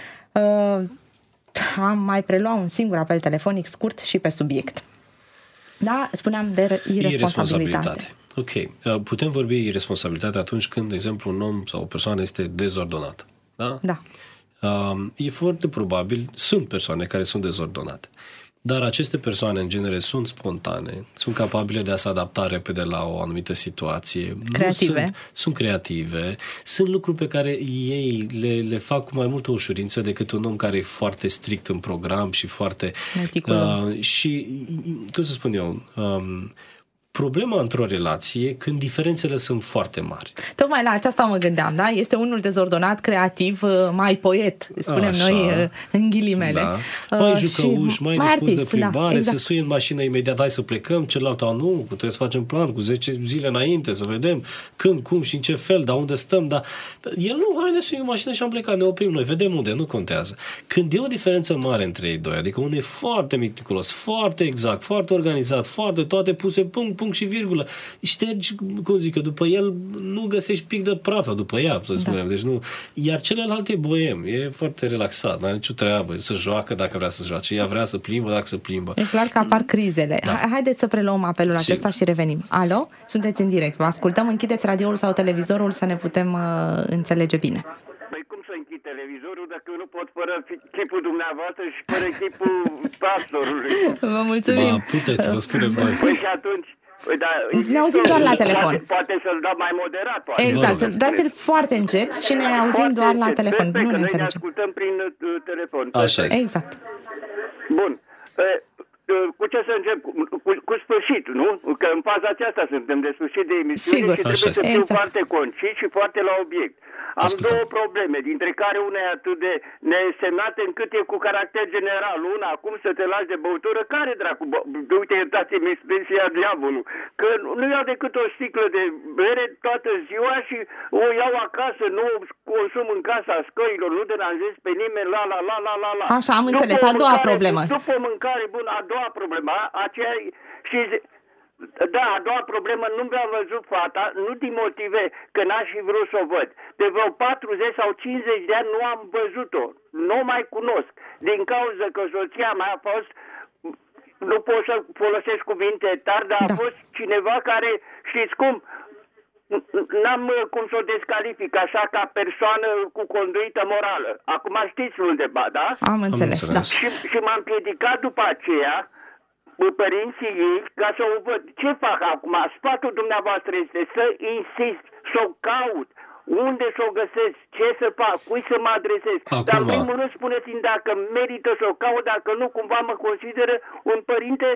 Am mai preluat un singur apel telefonic scurt și pe subiect. Da, spuneam de irresponsabilitate. Ok. Putem vorbi irresponsabilitate atunci când, de exemplu, un om sau o persoană este dezordonată. Da? Da. E foarte probabil, sunt persoane care sunt dezordonate. Dar aceste persoane, în genere, sunt spontane, sunt capabile de a se adapta repede la o anumită situație. Creative. Sunt creative. Sunt lucruri pe care ei le fac cu mai multă ușurință decât un om care e foarte strict în program și foarte... și, cum să spun eu... Problema într-o relație când diferențele sunt foarte mari. Tocmai la aceasta mă gândeam, da? Este unul dezordonat, creativ, mai poet, spunem noi în ghilimele. Da. Mai jucăuș, mai dispus de plimbare, exact. Se suie în mașină imediat, hai să plecăm, celălalt nu, trebuie să facem plan cu 10 zile înainte, să vedem când, cum și în ce fel, dar unde stăm, dar el nu, hai, ne suie în mașină și am plecat, ne oprim noi, vedem unde, nu contează. Când e o diferență mare între ei doi, adică unul e foarte meticulos, foarte exact, foarte organizat, foarte toate puse punct și virgulă. Ștergi, cum zic eu, după el nu găsești pic de prafă după ea, să spunem. Da. Deci nu. Iar celălalt e boem, e foarte relaxat, n-are nicio treabă, să joacă dacă vrea să joace, ea vrea să plimbă dacă să plimbă. E clar că apar crizele. Da. Haideți să preluăm apelul acesta și revenim. Alo? Sunteți în direct. Vă ascultăm, închideți radioul sau televizorul să ne putem înțelege bine. Păi cum să închid televizorul dacă eu nu pot fără chipul dumneavoastră și fără chipul pastorului? Vă mulțumim. Puteți, vă spunem noi. Păi și atunci... ne auzim doar la telefon. Poate să-l dau mai moderat. Poate. Exact, dați-l foarte încet și ne auzim doar la telefon. Nu ne înțelegem. Noi ne ascultăm prin telefon. Așa este. Exact. Bun. Cu ce să încep? Cu sfârșit, nu? Că în faza aceasta suntem de sfârșit de emisiune. Sigur. Și trebuie să fiu foarte concis și foarte la obiect. Am două probleme, dintre care una e atât de nesemnată încât e cu caracter general. Una, cum să te lași de băutură? Care dracu? Uite, iertați-mi expresia diavolul. Că nu iau decât o sticlă de bere toată ziua și o iau acasă, nu o consum în casa scăilor, nu deranjez pe nimeni, la. Așa, am înțeles. A doua problemă. După mâncare bună, a doua problemă, aceea și... Da, a doua problemă, nu mi-am văzut fata, nu din motive că n-aș fi vrut să o văd. De vreo 40 sau 50 de ani nu am văzut-o, nu o mai cunosc, din cauza că soția mea a fost nu pot să folosesc cuvinte tari, dar a fost cineva care, știți cum, n-am cum să o descalific așa ca persoană cu conduită morală. Acum știți unde ba, da? Am înțeles, da. Și m-am împiedicat după aceea părinții ei ca să o văd. Ce fac acum? Sfatul dumneavoastră este să insist, să o caut. Unde să o găsesc? Ce să fac? Cui să mă adresez? Acum, dar în primul rând spuneți-mi dacă merită să o caut, dacă nu cumva mă consideră un părinte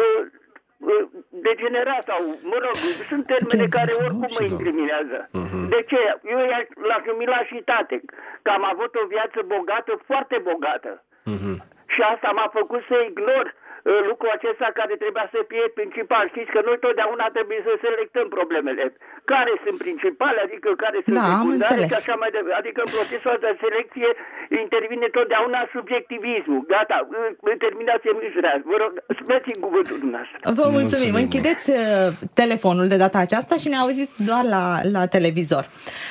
degenerat sau, mă rog, sunt termene care oricum mă incriminează. De ce? Eu l-aș numi lașitate, că am avut o viață bogată, foarte bogată. Și asta m-a făcut să ignor lucrul acesta care trebuia să fie principal. Știți că noi totdeauna trebuie să selectăm problemele. Care sunt principale, adică care sunt secundare și așa mai departe. Adică în procesul de selecție intervine totdeauna subjectivismul. Gata, terminați emisiunea. Vă rog, spuneți-mi cuvântul dumneavoastră. Vă mulțumim. Închideți telefonul de data aceasta și ne auziți doar la televizor.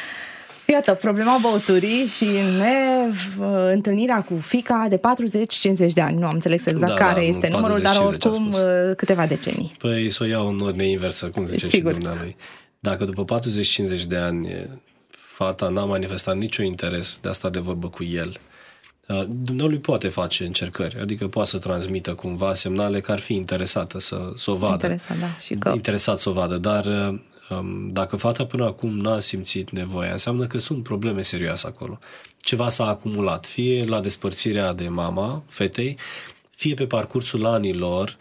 Iată, problema băuturii și întâlnirea cu fiica de 40-50 de ani. Nu am înțeles exact care este numărul, dar oricum câteva decenii. Păi să o iau în ordine inversă, cum zice și dumnealui. Dacă după 40-50 de ani fata n-a manifestat nicio interes de a sta de vorbă cu el, dumnealui poate face încercări, adică poate să transmită cumva semnale că ar fi interesată să o vadă. Interesat să o vadă, dar dacă fata până acum n-a simțit nevoia, înseamnă că sunt probleme serioase acolo. Ceva s-a acumulat, fie la despărțirea de mama fetei, fie pe parcursul anilor,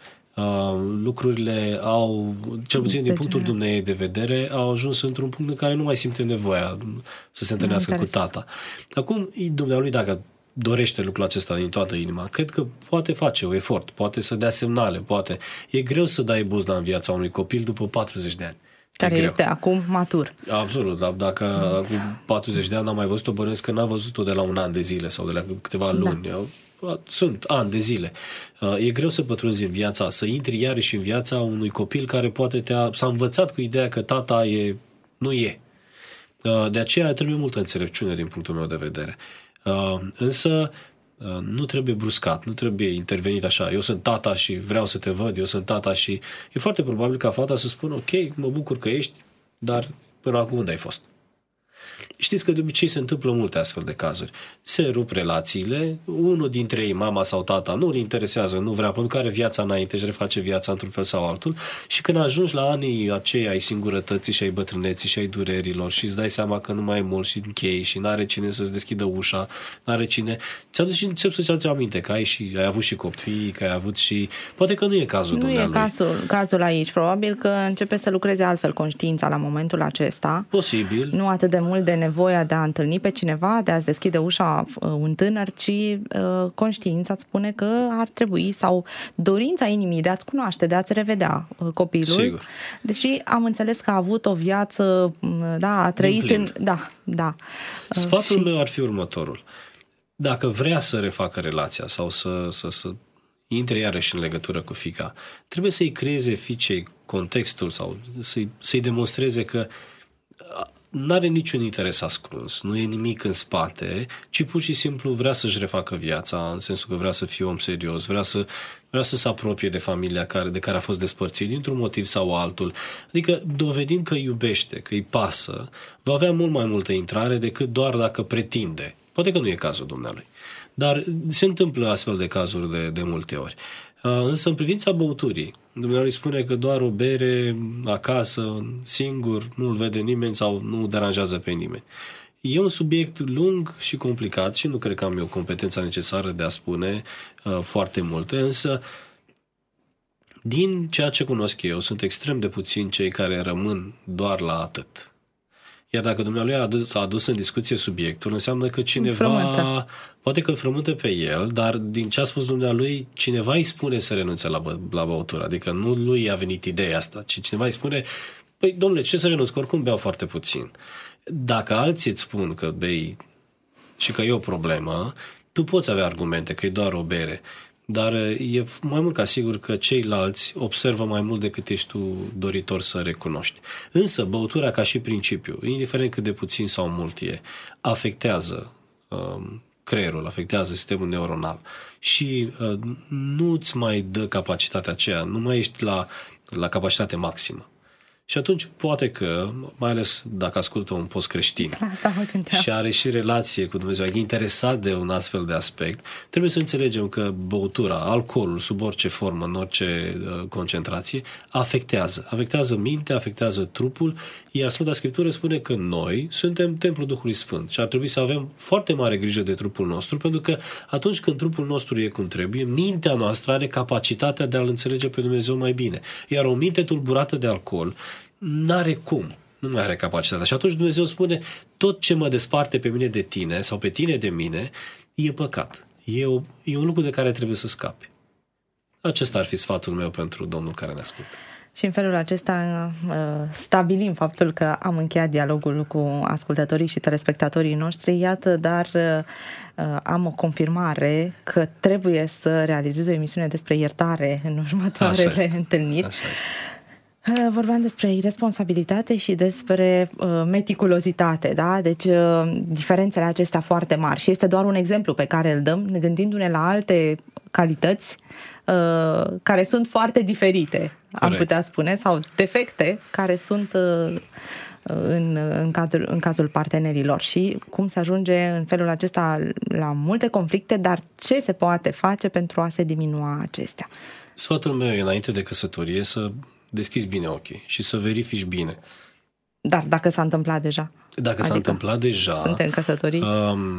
lucrurile au, cel puțin din punctul dumneei de vedere, au ajuns într-un punct în care nu mai simte nevoia să se întâlnească cu tata. Acum, dumnealui, dacă dorește lucrul acesta din toată inima, cred că poate face un efort, poate să dea semnale, poate. E greu să dai buzna în viața unui copil după 40 de ani. Care este acum matur. Absolut, dar dacă cu 40 de ani n-am mai văzut-o, bănuiesc că n-a văzut-o de la un an de zile sau de la câteva luni. Sunt ani de zile. E greu să pătrunzi în viața, să intri iarăși în viața unui copil care poate s-a învățat cu ideea că tata nu e. De aceea trebuie multă înțelepciune din punctul meu de vedere. Însă nu trebuie bruscat, nu trebuie intervenit așa. Eu sunt tata și vreau să te văd, eu sunt tata și... E foarte probabil ca fata să spună, ok, mă bucur că ești, dar până acum unde ai fost? Știți că de obicei se întâmplă multe astfel de cazuri. Se rup relațiile, unul dintre ei, mama sau tata, nu îl interesează, nu vrea, pentru că are viața înainte, își reface viața într-un fel sau altul și când ajungi la anii aceia ai singurătății și ai bătrâneții și ai durerilor și îți dai seama că nu mai e mult și închei și n-are cine să-ți deschidă ușa, n-are cine... Ți-aduci și începi să-ți aduci aminte că ai avut și copii, că ai avut și... Poate că nu e cazul dumnealui. Nu e cazul aici. Probabil că începe să lucreze altfel conștiința la momentul acesta. Posibil. Nu atât de mult de nevoia de a întâlni pe cineva, de a-ți deschide ușa un tânăr, ci conștiința îți spune că ar trebui, sau dorința inimii de a-ți cunoaște, de a-ți revedea copilul. Sigur. Deși am înțeles că a avut o viață, a trăit în... Da. Sfatul meu ar fi următorul. Dacă vrea să refacă relația sau să intre iarăși în legătură cu fiica, trebuie să-i creeze fiicei contextul sau să-i demonstreze că n-are niciun interes ascuns, nu e nimic în spate, ci pur și simplu vrea să-și refacă viața, în sensul că vrea să fie om serios, vrea să se apropie de familia de care a fost despărțit dintr-un motiv sau altul. Adică, dovedind că iubește, că îi pasă, va avea mult mai multă intrare decât doar dacă pretinde. Poate că nu e cazul dumnealui. Dar se întâmplă astfel de cazuri de multe ori. Însă, în privința băuturii, dumnealui spune că doar o bere acasă, singur, nu-l vede nimeni sau nu deranjează pe nimeni. E un subiect lung și complicat și nu cred că am eu competența necesară de a spune foarte multe, însă din ceea ce cunosc eu, sunt extrem de puțini cei care rămân doar la atât. Iar dacă dumnealui a adus în discuție subiectul, înseamnă că cineva, poate că îl frământă pe el, dar din ce a spus dumnealui, cineva îi spune să renunțe la băutură. Adică nu lui a venit ideea asta, ci cineva îi spune, păi, domnule, ce să renunț, că oricum beau foarte puțin. Dacă alții îți spun că bei și că e o problemă, tu poți avea argumente că e doar o bere. Dar e mai mult ca sigur că ceilalți observă mai mult decât ești tu doritor să recunoști. Însă, băutura ca și principiu, indiferent cât de puțin sau mult e, afectează creierul, afectează sistemul neuronal și nu-ți mai dă capacitatea aceea, nu mai ești la capacitate maximă. Și atunci poate că, mai ales dacă ascultă un post creștin și are și relație cu Dumnezeu, e interesat de un astfel de aspect, trebuie să înțelegem că băutura, alcoolul, sub orice formă, în orice concentrație, afectează mintea, afectează trupul, iar Sfânta Scriptură spune că noi suntem templul Duhului Sfânt și ar trebui să avem foarte mare grijă de trupul nostru, pentru că atunci când trupul nostru e cum trebuie, mintea noastră are capacitatea de a-L înțelege pe Dumnezeu mai bine. Iar o minte tulburată de alcool n-are cum, nu mai are capacitatea. Și atunci Dumnezeu spune, tot ce mă desparte pe mine de tine sau pe tine de mine, e păcat. E un lucru de care trebuie să scapi. Acesta ar fi sfatul meu pentru Domnul care ne ascultă. Și în felul acesta stabilim faptul că am încheiat dialogul cu ascultătorii și telespectatorii noștri, iată, dar am o confirmare că trebuie să realizez o emisiune despre iertare în următoarele întâlniri. Așa este. Vorbeam despre irresponsabilitate și despre meticulozitate, da? Deci diferențele acestea foarte mari și este doar un exemplu pe care îl dăm, gândindu-ne la alte calități care sunt foarte diferite, corect, am putea spune, sau defecte care sunt în cazul partenerilor și cum se ajunge în felul acesta la multe conflicte, dar ce se poate face pentru a se diminua acestea? Sfatul meu e înainte de căsătorie să deschizi bine ochii și să verifici bine. Dar dacă s-a întâmplat deja? Dacă s-a întâmplat deja... Suntem căsătoriți?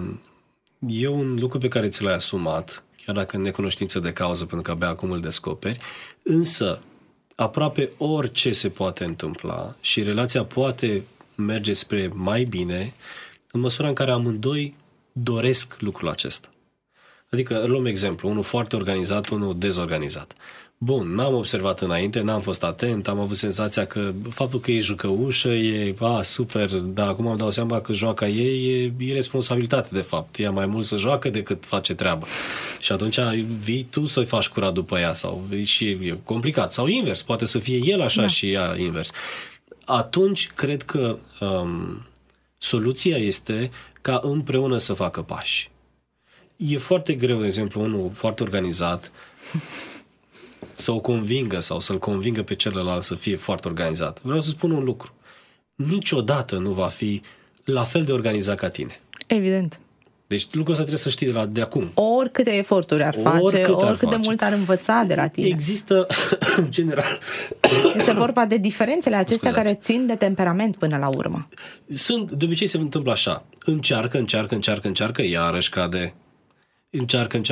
E un lucru pe care ți l-ai asumat, chiar dacă în necunoștință de cauză, pentru că abia acum îl descoperi, însă aproape orice se poate întâmpla și relația poate merge spre mai bine în măsura în care amândoi doresc lucrul acesta. Adică, luăm exemplu, unul foarte organizat, unul dezorganizat. Bun, n-am observat înainte, n-am fost atent, am avut senzația că faptul că e jucăușă e, super, dar acum îmi dau seama că joaca ei e irresponsabilitate de fapt. Ea mai mult să joacă decât face treabă. Și atunci vii tu să-i faci curat după ea sau și e complicat. Sau invers, poate să fie el așa și ea invers. Atunci cred că soluția este ca împreună să facă pași. E foarte greu, de exemplu, unul foarte organizat să o convingă sau să-l convingă pe celălalt să fie foarte organizat. Vreau să spun un lucru. Niciodată nu va fi la fel de organizat ca tine. Evident. Deci lucrul ăsta trebuie să știi de acum. Oricâte eforturi ar face, oricât de mult ar învăța de la tine. Există, în general... Este vorba de diferențele acestea care țin de temperament până la urmă. De obicei se întâmplă așa. Încearcă, iarăși cade... Încearcă,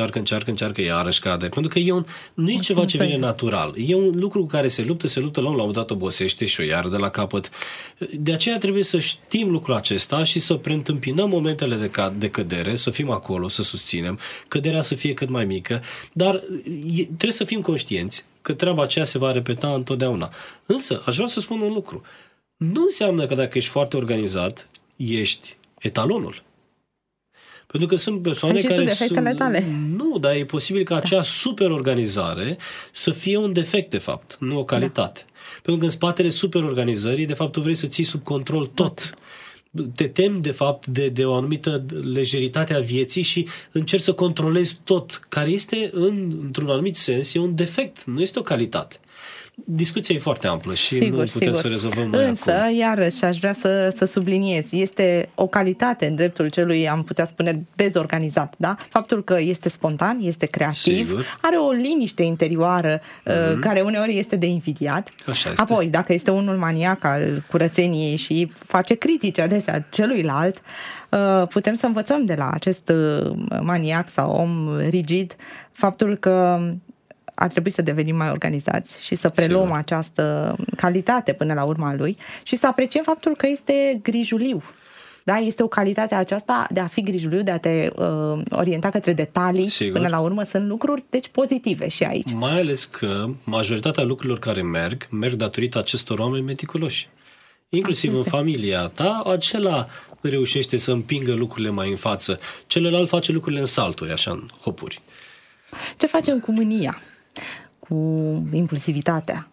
iarăși cade. Pentru că nu e ceva ce vine natural. E un lucru cu care se luptă, la un moment dat obosește și o iară de la capăt. De aceea trebuie să știm lucrul acesta și să preîntâmpinăm momentele de cădere, să fim acolo, să susținem, căderea să fie cât mai mică, dar trebuie să fim conștienți că treaba aceea se va repeta întotdeauna. Însă, aș vrea să spun un lucru. Nu înseamnă că dacă ești foarte organizat, ești etalonul. Pentru că sunt persoane care sunt... tale. Nu, dar e posibil ca acea superorganizare să fie un defect, de fapt, nu o calitate. Pentru că în spatele superorganizării, de fapt, tu vrei să ții sub control tot. Te temi, de fapt, de o anumită lejeritate a vieții și încerci să controlezi tot, care este, într-un anumit sens, e un defect, nu este o calitate. Discuția e foarte amplă și nu putem să rezolvăm noi Însă, acum. iarăși, aș vrea să subliniez, este o calitate în dreptul celui, am putea spune, dezorganizat, da? Faptul că este spontan, este creativ, are o liniște interioară care uneori este de invidiat. Așa este. Apoi, dacă este unul maniac al curățeniei și face critici adesea celuilalt, putem să învățăm de la acest maniac sau om rigid faptul că ar trebui să devenim mai organizați și să preluăm această calitate până la urma lui și să apreciem faptul că este grijuliu. Da? Este o calitate aceasta de a fi grijuliu, de a te orienta către detalii. Până la urmă sunt lucruri deci pozitive și aici. Mai ales că majoritatea lucrurilor care merg datorită acestor oameni meticuloși. Inclusiv în familia ta, acela reușește să împingă lucrurile mai în față. Celălalt face lucrurile în salturi, așa, în hopuri. Ce facem cu mânia? Cu impulsivitatea?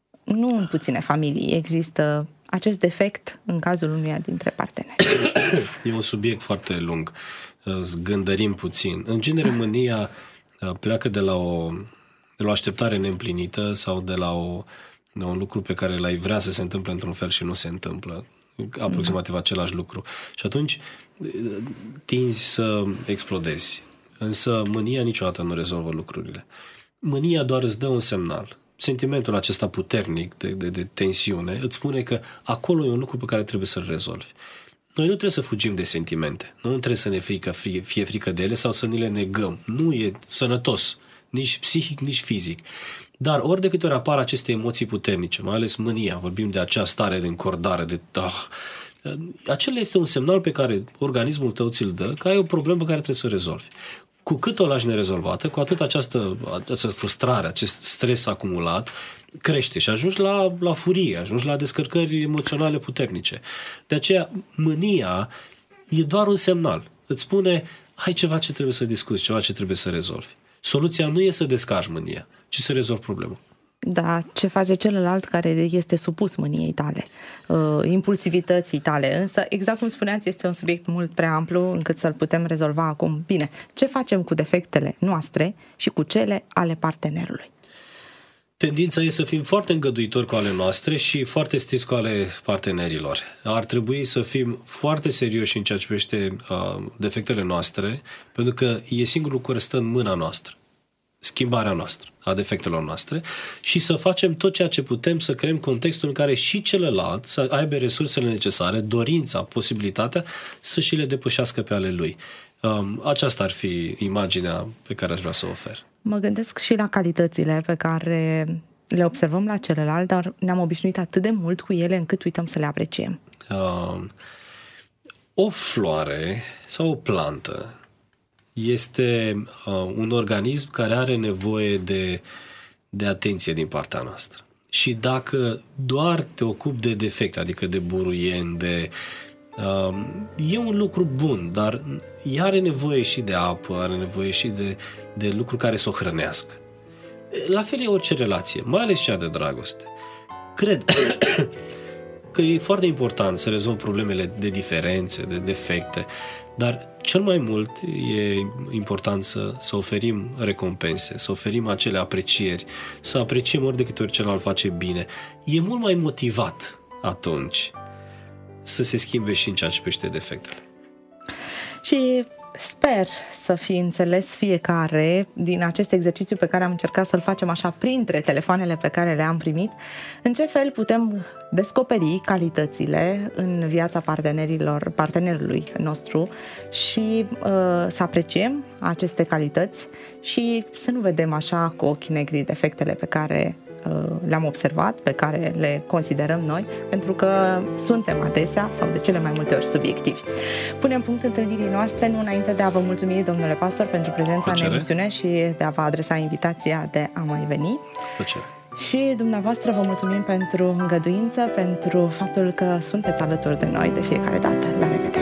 Nu în puține familii există acest defect în cazul unuia dintre parteneri. E un subiect foarte lung. zgândărim puțin. În genere, mânia pleacă de la o așteptare neîmplinită sau de la un lucru pe care l-ai vrea să se întâmple într-un fel și nu se întâmplă. Aproximativ același lucru. Și atunci tinzi să explodezi. Însă mânia niciodată nu rezolvă lucrurile. Mânia doar îți dă un semnal. Sentimentul acesta puternic de tensiune îți spune că acolo e un lucru pe care trebuie să-l rezolvi. Noi nu trebuie să fugim de sentimente. Nu trebuie să ne fie frică de ele sau să ni le negăm. Nu e sănătos. Nici psihic, nici fizic. Dar ori de câte ori apar aceste emoții puternice, mai ales mânia, vorbim de acea stare de încordare, acela este un semnal pe care organismul tău ți-l dă că ai o problemă pe care trebuie să o rezolvi. Cu cât o lași nerezolvată, cu atât această frustrare, acest stres acumulat crește și ajungi la furie, ajungi la descărcări emoționale puternice. De aceea, mânia e doar un semnal. Îți spune, hai ceva ce trebuie să discuți, ceva ce trebuie să rezolvi. Soluția nu e să descarci mânia, ci să rezolvi problema. Da, ce face celălalt care este supus mâniei tale, impulsivității tale. Însă, exact cum spuneați, este un subiect mult prea amplu încât să-l putem rezolva acum. Bine, ce facem cu defectele noastre și cu cele ale partenerului? Tendința e să fim foarte îngăduitori cu ale noastre și foarte stricți cu ale partenerilor. Ar trebui să fim foarte serioși în ceea ce privește defectele noastre, pentru că e singurul lucru care stă în mâna noastră. Schimbarea noastră, a defectelor noastre, și să facem tot ceea ce putem să creăm contextul în care și celălalt să aibă resursele necesare, dorința, posibilitatea să și le depășească pe ale lui. Aceasta ar fi imaginea pe care aș vrea să o ofer. Mă gândesc și la calitățile pe care le observăm la celălalt, dar ne-am obișnuit atât de mult cu ele încât uităm să le apreciem. O floare sau o plantă este un organism care are nevoie de atenție din partea noastră. Și dacă doar te ocupi de defecte, adică de buruieni, e un lucru bun, dar ea are nevoie și de apă, are nevoie și de lucruri care să o hrănească. La fel e orice relație, mai ales cea de dragoste. Cred că e foarte important să rezolvi problemele de diferențe, de defecte, dar cel mai mult e important să oferim recompense, să oferim acele aprecieri, să apreciem ori de câte ori celălalt face bine. E mult mai motivat atunci să se schimbe și în ceea ce privește defectele. Și sper să fi înțeles fiecare din acest exercițiu pe care am încercat să-l facem așa printre telefoanele pe care le-am primit, în ce fel putem descoperi calitățile în viața partenerului nostru și să apreciem aceste calități și să nu vedem așa cu ochi negri defectele pe care le-am observat, pe care le considerăm noi, pentru că suntem adesea sau de cele mai multe ori subiectivi. Punem punct întâlnirii noastre, nu înainte de a vă mulțumi, domnule pastor, pentru prezența în emisiune și de a vă adresa invitația de a mai veni. Plăcere. Și dumneavoastră vă mulțumim pentru îngăduință, pentru faptul că sunteți alături de noi de fiecare dată. La revedere!